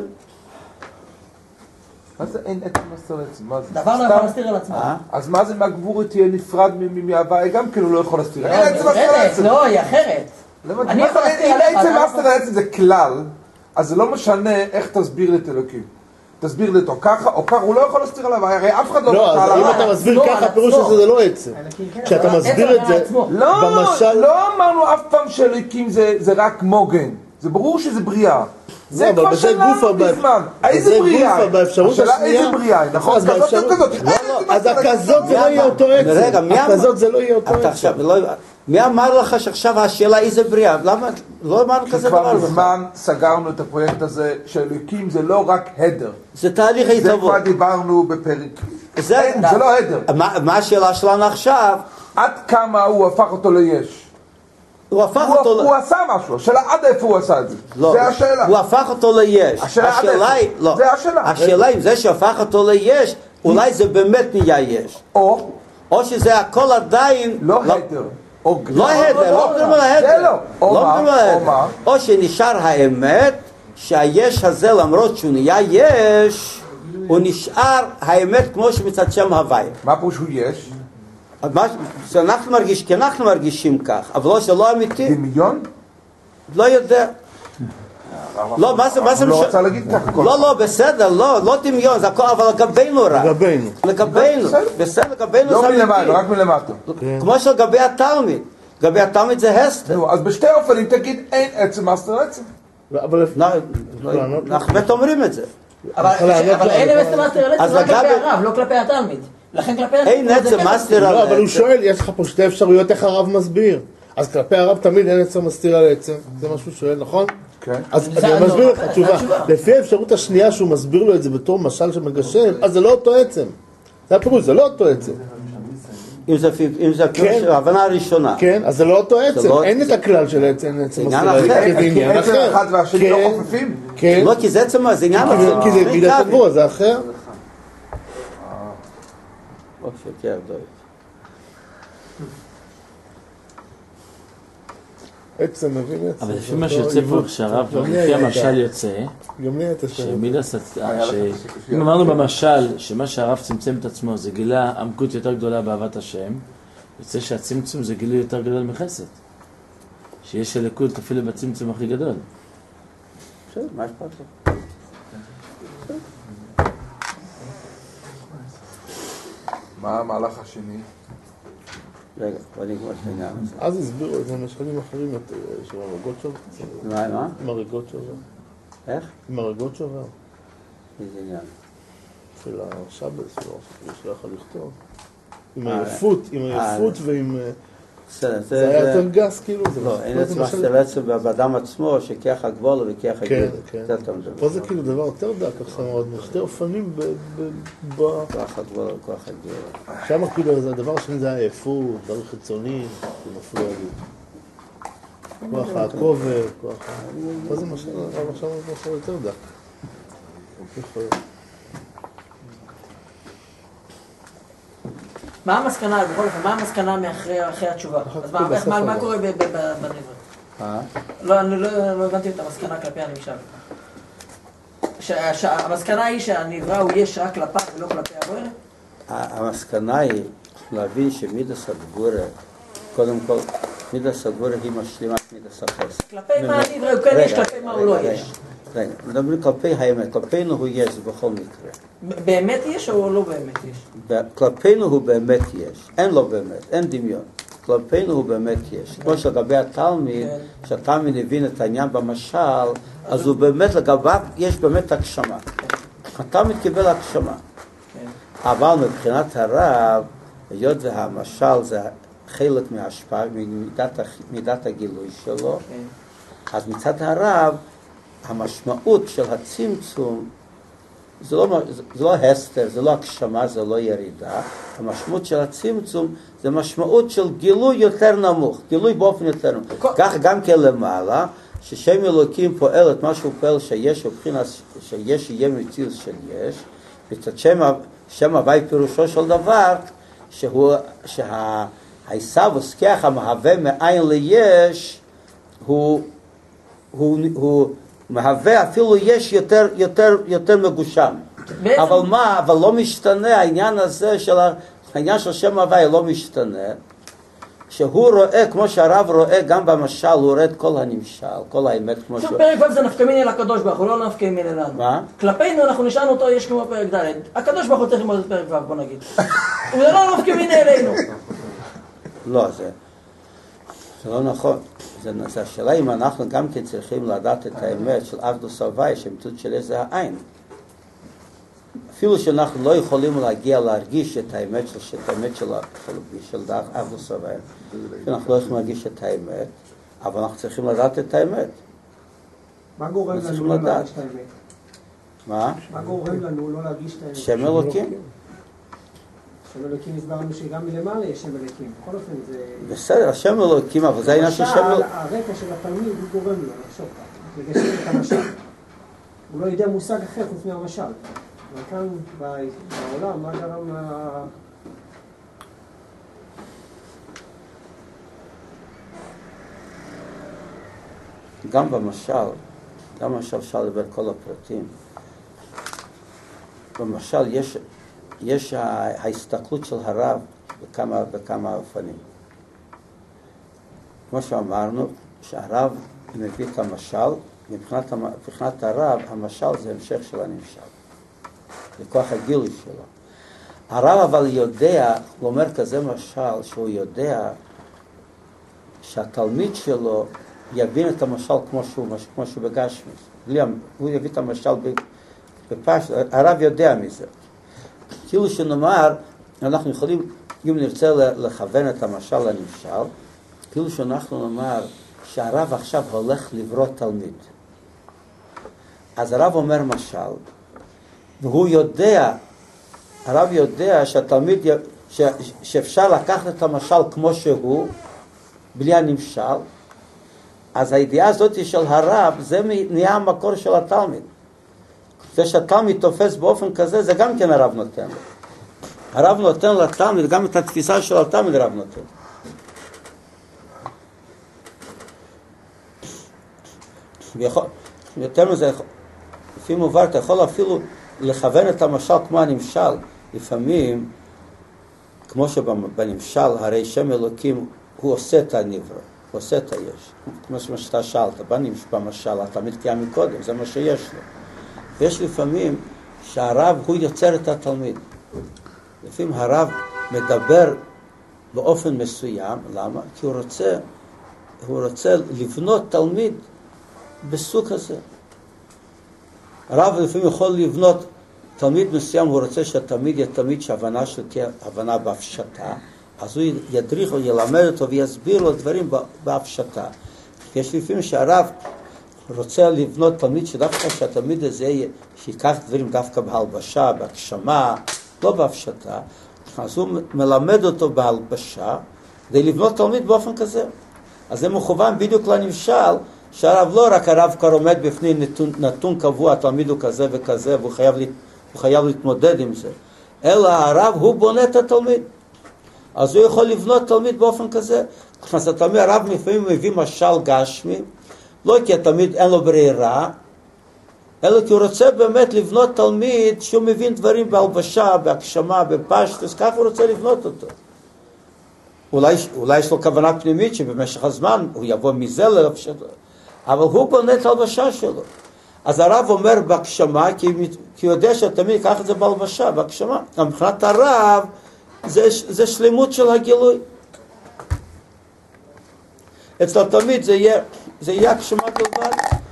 מה זה אין עצם מסתיר על עצם? מה זה? דבר לא יכול להסתיר על עצמו. אז מה זה מהגבורת תהיה נפרד מהוואי? גם כאילו לא יכול להסתיר. אין עצם מסתיר על עצם. לא, היא אחרת. אני יכול להסתיר עליך. אם עצם מסתיר על עצם זה כלל, אז זה לא משנה איך תסביר לי את אלוקים. תסביר לי אותו ככה או ככה, הוא לא יכול להסתיר עליו, הרי אף אחד לא... לא, אז אם אתה מסביר ככה, פירוש שזה לא עצם. כשאתה מסביר את זה, במשל... לא אמרנו אף פעם שאלוקים זה רק מוגן. זה ברור שזה בריאה. זה כבר שלנו בזמן. איזה בריאה? השאלה איזה בריאה, נכון? כזאת או כזאת? אז הכזאת זה לא יהיה אותו עצם. הכזאת זה לא יהיה אותו עצם. מי אמר לך שעכשיו השאלה איזה בריאה? למה? לא אמרנו כזה דבר. כבר מזמן סגרנו את הפרויקט הזה שאלוקים זה לא רק הדר. זה תהליך התהוות. זה כבר דיברנו בפרק. זה לא הדר. מה השאלה שלנו עכשיו? עד כמה הוא הפך אותו ליש? הוא הפך אותו... הוא עשה משהו, השאלה עד איפה הוא עשה את זה. זה השאלה. הוא הפך אותו ליש. השאלה עד איפה. זה השאלה. השאלה אם זה שהפך אותו ליש, אולי זה באמת נהיה יש. או... או שזה הכל עדיין... לא הדר. לא הדר, לא מדברים על ההדר. זה לא. או מה? או שנשאר האמת, שהיש הזה למרות שהוא נהיה יש, הוא נשאר האמת כמו שמצד שם הוואי. מה פירוש הוא יש? אנחנו מרגישים, כי אנחנו מרגישים כך, אבל לא, זה לא אמיתי. דמיון? לא יודע. לא, מה זה, מה זה... הוא לא רצה להגיד ככה. לא, לא, בסדר, לא, לא דמיון, זה הכל, אבל לגבינו רק. לגבינו. לגבינו, בסדר, לגבינו זה לא אמיתי. מלמעלה, רק מלמטה. כמו שלגבי התלמיד. לגבי התלמיד זה הסתר. נו, אז בשתי אופנים תגיד אין עצם, אסתר עצם. אבל... אנחנו באמת אומרים את זה. אבל אין עצם מאסתר על עצם רק כלפי הרב, לא כלפי התלמיד. לכן כלפי התלמיד... אין עצם מאסתר על עצם. לא, אבל הוא שואל, יש לך פה שתי אפשרויות איך הרב מסביר. אז כלפי הרב תמיד אין עצם מסתיר על עצם. זה מה שהוא שואל, נכון? כן. אז אני מסביר לך תשובה. לפי האפשרות השנייה שהוא מסביר לו את זה בתור משל שמגשר, אז זה לא אותו עצם. זה הפירוש, זה לא אותו עצם. אם זה ההבנה הראשונה. כן, אז זה לא אותו עצם. אין את הכלל של עצם. זה עניין אחר. זה עניין אחר. עצם אחד והשני לא חופפים? כן. לא, כי זה עצם, זה עניין אחר. כי זה מידת הגבורה, זה אחר. עצם מבין עצם. אבל לפי מה שיוצא פה שהרב, לפי המשל יוצא, גם לי הייתה שאלה. שמידס, אם אמרנו במשל שמה שהרב צמצם את עצמו זה גילה עמקות יותר גדולה באהבת השם, יוצא שהצמצום זה גילוי יותר גדול מחסד. שיש אלוקות אפילו בצמצום הכי גדול. בסדר, מה אכפת לו? מה המהלך השני? רגע, בוא נגמור את העניין הזה. אז הסבירו את זה משלים אחרים יותר, של הרגות שובר. מה, מה? עם הרגות שובר. איך? עם הרגות שובר. איזה עניין? של השבס, שלא יכול לכתוב. עם העייפות, עם העייפות ועם... זה היה יותר גס כאילו? לא, אין עצם מאסתר עצם באדם עצמו שכיח הגבולה וכיח הגבולה. כן, כן. פה זה כאילו דבר יותר דק, ככה מאוד, שתי אופנים ב... כוח הגבולה וכוח הגבולה. שם כאילו הדבר השני זה העייפות, דבר חיצוני, זה מפריע לי. כוח הכובד, כוח ה... פה זה משהו יותר דק. מה המסקנה, בכל אופן, מה המסקנה מאחרי התשובה? אז מה קורה בנברא? אה? לא, אני לא הבנתי את המסקנה כלפי הנמשל. המסקנה היא שהנברא הוא יש רק כלפיו ולא כלפי הבורא? המסקנה היא להבין שמידס הגבורה, קודם כל, מידס הגבורה היא משלימת מידס החסד. כלפי מה הנברא הוא כן יש, כלפי מה הוא לא יש? רגע, מדברים כלפי האמת, כלפינו הוא יש, זה בכל מקרה. באמת יש או לא באמת יש? כלפינו הוא באמת יש, אין לו באמת, אין דמיון. כלפינו הוא באמת יש. כמו שלגבי התלמיד, שהתלמיד הבין את העניין במשל, אז הוא באמת, לגביו יש באמת הגשמה. התלמיד קיבל הגשמה. אבל מבחינת הרב, היות והמשל זה חלק מההשפעה, ממידת הגילוי שלו, אז מצד הרב, המשמעות של הצמצום, זה לא, זה לא הסתר, זה לא הגשמה, זה לא ירידה. המשמעות של הצמצום זה משמעות של גילוי יותר נמוך, גילוי באופן יותר נמוך. כך גם כן למעלה, ששם אלוקים פועל את מה שהוא פועל שיש, ובחינת שיש יהיה מציאות של יש, מצד שם, שם הווי פירושו של דבר, שהוא, שהעיסאוויס כיח המהווה מאין ליש, הוא, הוא, הוא מהווה אפילו יש יותר, יותר, יותר מגושם. אבל מה, אבל לא משתנה העניין הזה של העניין של שם הווי לא משתנה, שהוא רואה, כמו שהרב רואה גם במשל, הוא רואה את כל הנמשל, כל האמת כמו שהוא. פרק ו' זה נפקא מיני לקדוש ברוך הוא, לא נפקא מיני לנו. מה? כלפינו אנחנו נשארנו אותו, יש כמו פרק ד'. הקדוש ברוך הוא צריך ללמוד את פרק ו', בוא נגיד. וזה לא נפקא מיני אלינו. לא, זה, זה לא נכון. זה, זה השאלה אם אנחנו גם כן צריכים לדעת את האמת של אחדוס הווי, שהאמיתות של איזה העין. אפילו שאנחנו לא יכולים להגיע להרגיש את האמת של, את האמת של, של, של אחדוס הווי. אנחנו לא יכולים להרגיש את האמת, אבל אנחנו צריכים לדעת את האמת. מה גורם לנו לא להרגיש את האמת? מה? מה גורם לנו לא להרגיש את האמת? שם אלוקים. שם אלוקים הסברנו שגם מלמעלה יש שם אלוקים. בכל אופן זה... בסדר, השם אלוקים, אבל זה העניין של שם אלוקים. הרקע של התלמיד הוא גורם לו לחשוב ככה, לגשר את המשל. הוא לא יודע מושג אחר חוץ מהמשל. וכאן בעולם, מה גרם לה... גם במשל, גם במשל אפשר לדבר כל הפרטים. במשל יש, יש ההסתכלות של הרב בכמה, בכמה אופנים. כמו שאמרנו, שהרב מביא את המשל, מבחינת, מבחינת הרב, המשל זה המשך של הנמשל. זה כוח הגילוי שלו. הרב אבל יודע, הוא אומר כזה משל, שהוא יודע שהתלמיד שלו יבין את המשל כמו שהוא, כמו שהוא בגשמי. הוא יביא את המשל בפשט, הרב יודע מזה. כאילו שנאמר, אנחנו יכולים, אם נרצה לכוון את המשל לנמשל, כאילו שאנחנו נאמר שהרב עכשיו הולך לברוא תלמיד. אז הרב אומר משל, והוא יודע, הרב יודע שהתלמיד, ש, שאפשר לקחת את המשל כמו שהוא, בלי הנמשל, אז הידיעה הזאת של הרב, זה נהיה המקור של התלמיד. זה שהתלמיד תופס באופן כזה, זה גם כן הרב נותן לו. הרב נותן לתלמיד, גם את התפיסה של התלמיד הרב נותן. ויכול, יותר מזה, לפי מובן, אתה יכול אפילו לכוון את המשל כמו הנמשל. לפעמים, כמו שבנמשל, הרי שם אלוקים, הוא עושה את הנברא, הוא עושה את היש. כמו שאתה שאלת, במשל, התלמיד קיים מקודם, זה מה שיש לו. ויש לפעמים שהרב הוא יוצר את התלמיד. לפעמים הרב מדבר באופן מסוים, למה? כי הוא רוצה, הוא רוצה לבנות תלמיד בסוג הזה. הרב לפעמים יכול לבנות תלמיד מסוים, הוא רוצה שהתלמיד יהיה תלמיד שההבנה שלו תהיה הבנה בהפשטה, אז הוא ידריך או ילמד אותו ויסביר לו דברים בהפשטה. יש לפעמים שהרב רוצה לבנות תלמיד שדווקא שהתלמיד הזה שיקח דברים דווקא בהלבשה, בהגשמה, לא בהפשטה, אז הוא מלמד אותו בהלבשה כדי לבנות תלמיד באופן כזה. אז זה מכוון בדיוק לנמשל, שהרב לא רק הרב כבר עומד בפני נתון, נתון קבוע, התלמיד הוא כזה וכזה, והוא חייב, הוא חייב להתמודד עם זה. אלא הרב הוא בונה את התלמיד. אז הוא יכול לבנות תלמיד באופן כזה. אז התלמיד, הרב לפעמים מביא משל גשמי, לא כי התלמיד אין לו ברירה, אלא כי הוא רוצה באמת לבנות תלמיד שהוא מבין דברים בהלבשה, בהגשמה, בפשטוס, כך הוא רוצה לבנות אותו. אולי, אולי יש לו כוונה פנימית שבמשך הזמן הוא יבוא מזה ללבשת, אבל הוא בונה את ההלבשה שלו. אז הרב אומר בהגשמה, כי, כי הוא יודע שהתלמיד ייקח את זה בהלבשה, בהגשמה. מבחינת הרב, זה, זה שלמות של הגילוי. אצל התלמיד זה יהיה, זה יהיה הגשמה בלבד.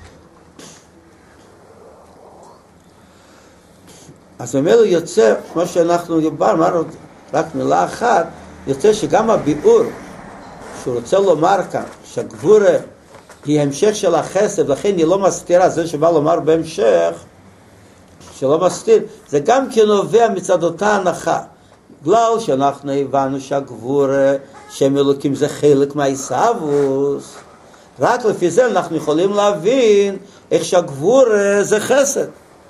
אז במילא יוצא, כמו שאנחנו דיברנו, רק מילה אחת, יוצא שגם הביאור שהוא רוצה לומר כאן, שהגבורה היא המשך של החסד, לכן היא לא מסתירה, זה שבא לומר בהמשך, שלא מסתיר, זה גם כן נובע מצד אותה הנחה. בגלל שאנחנו הבנו שהגבורה, שם אלוקים זה חלק מהעיסאוווס, רק לפי זה אנחנו יכולים להבין איך שהגבורה זה חסד.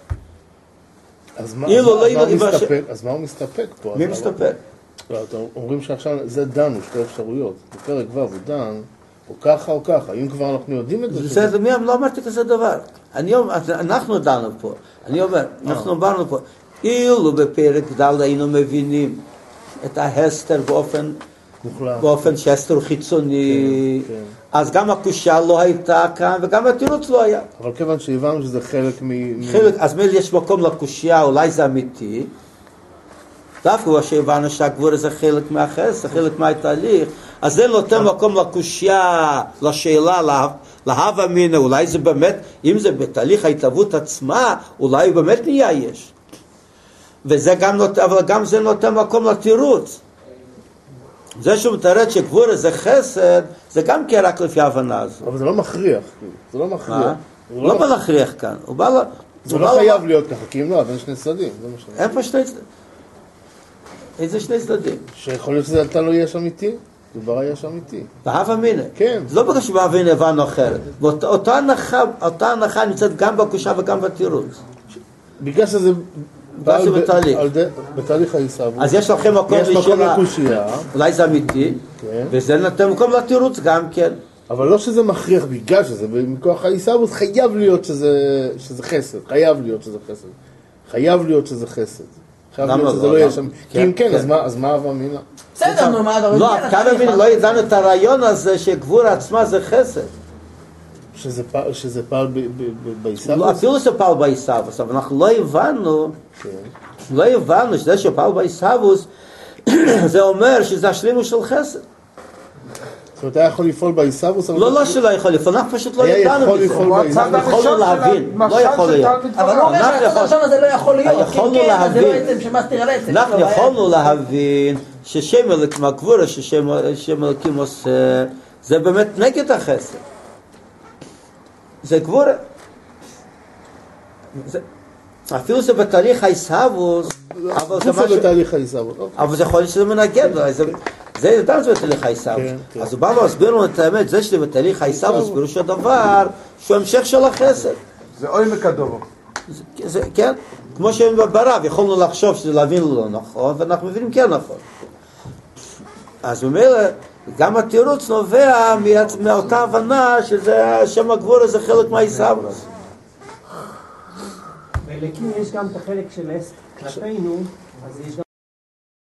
אז מה, אילו, אז, לא, מה, לא, מה ש... מסתפק, אז מה הוא מסתפק פה? מי מסתפק? לא, אתם אומרים שעכשיו זה דנו, שתי אפשרויות. בפרק ו' הוא דן, או ככה או ככה. אם כבר אנחנו יודעים את זה... זה, זה, מי, לא אמרתי כזה דבר. אני אומר, אנחנו דנו פה. אני אומר, אנחנו אמרנו פה, אילו בפרק ד' היינו מבינים את ההסתר באופן, באופן שהסתר הוא חיצוני, כן, כן. אז גם הקושה לא הייתה כאן, וגם התירוץ לא היה. אבל כיוון שהבנו שזה חלק מ... חלק, אז מי יש מקום לקושה, אולי זה אמיתי, דווקא הוא שהבנו שהגבורה זה חלק מהחסד, חלק מהתהליך, אז זה נותן מקום לקושה, לשאלה, להווה אמינא, אולי זה באמת, אם זה בתהליך ההתהוות עצמה, אולי באמת נהיה יש. וזה גם נותן, אבל גם זה נותן מקום לתירוץ. זה שהוא מתארד שגבורה זה חסד, זה גם כן רק לפי ההבנה הזו. אבל זה לא מכריח, זה לא מכריח. הוא לא בא להכריח כאן, הוא בא לה... זה לא חייב להיות ככה, כי אם לא, אבל שני צדדים, זה מה שאני... אין פה שני צדדים. איזה שני צדדים? שיכול להיות שזה אתה לא יש אמיתי, דבר היש אמיתי. בהווה אמינא. כן. זה לא בגלל שבהווה אמינא הבנו אחרת. אותה הנחה, אותה הנחה נמצאת גם בקושה וגם בתירוץ. בגלל שזה... בתהליך. בתהליך העיסאוווס. אז יש לכם מקום יש מקום לקושייה. אולי זה אמיתי, וזה נותן מקום לתירוץ גם כן. אבל לא שזה מכריח, בגלל שזה מכוח העיסאוווס, חייב להיות שזה חסד. חייב להיות שזה חסד. חייב להיות שזה חסד. חייב למה להיות שזה לא? לא יהיה שם. כן, כי אם כן, כן. אז מה- אז מה אברהם מינה? בסדר, נו, מה אתה לא, יודע? כאן מבין, לא ידענו את הרעיון הזה שגבורה עצמה זה חסד. שזה פעל- שזה פעל ב- ב- ב- בעיסאוויס? לא, אפילו שפעל בעיסאוויס, אבל אנחנו לא הבנו, כן. לא הבנו שזה שפעל בעיסאוויס, זה אומר שזה השלימוס של חסד. זאת אומרת, היה יכול לפעול בעיסאוויס? אבל לא, לא שלא יכול לפעול, אנחנו פשוט לא היה ידענו יכול מזה. לפעול הוא בעיסאוויס. הצד אנחנו יכולנו הראשון של להבין, לא המשל יכול של להיות. תלמיד אבל הוא אומר אנחנו שהצד יכול- הראשון הזה לא יכול להיות, כי אם יכולנו כן, אז זה לא להבין. עצם שמסתיר על עצם. אנחנו לא, היה- יכולנו להבין ששם אלוקים, הגבורה ששם אלוקים עושה, זה באמת נגד החסד. זה גבורה. זה- אפילו זה בתהליך העיסאוויס, אבל זה גופה משהו... בתהליך העיסאוויס. אבל זה יכול להיות שזה מנגד לו, זה- זה ידענו שזה בתהליך העיסאוויס. כן, כן. אז הוא בא להסביר לנו את האמת, זה שזה בתהליך העיסאוויס, פירוש הדבר, שהוא המשך של החסד. זה עומק הדובר. זה- זה- כן, כמו שברב, יכולנו לחשוב שזה להבין לא נכון, ואנחנו מבינים כן נכון. אז ממילא, גם התירוץ נובע מה- מאותה הבנה שזה שם הגבורה זה חלק מהעיסאוויס. באלוקים יש גם את החלק של עסק כלפינו, אז יש גם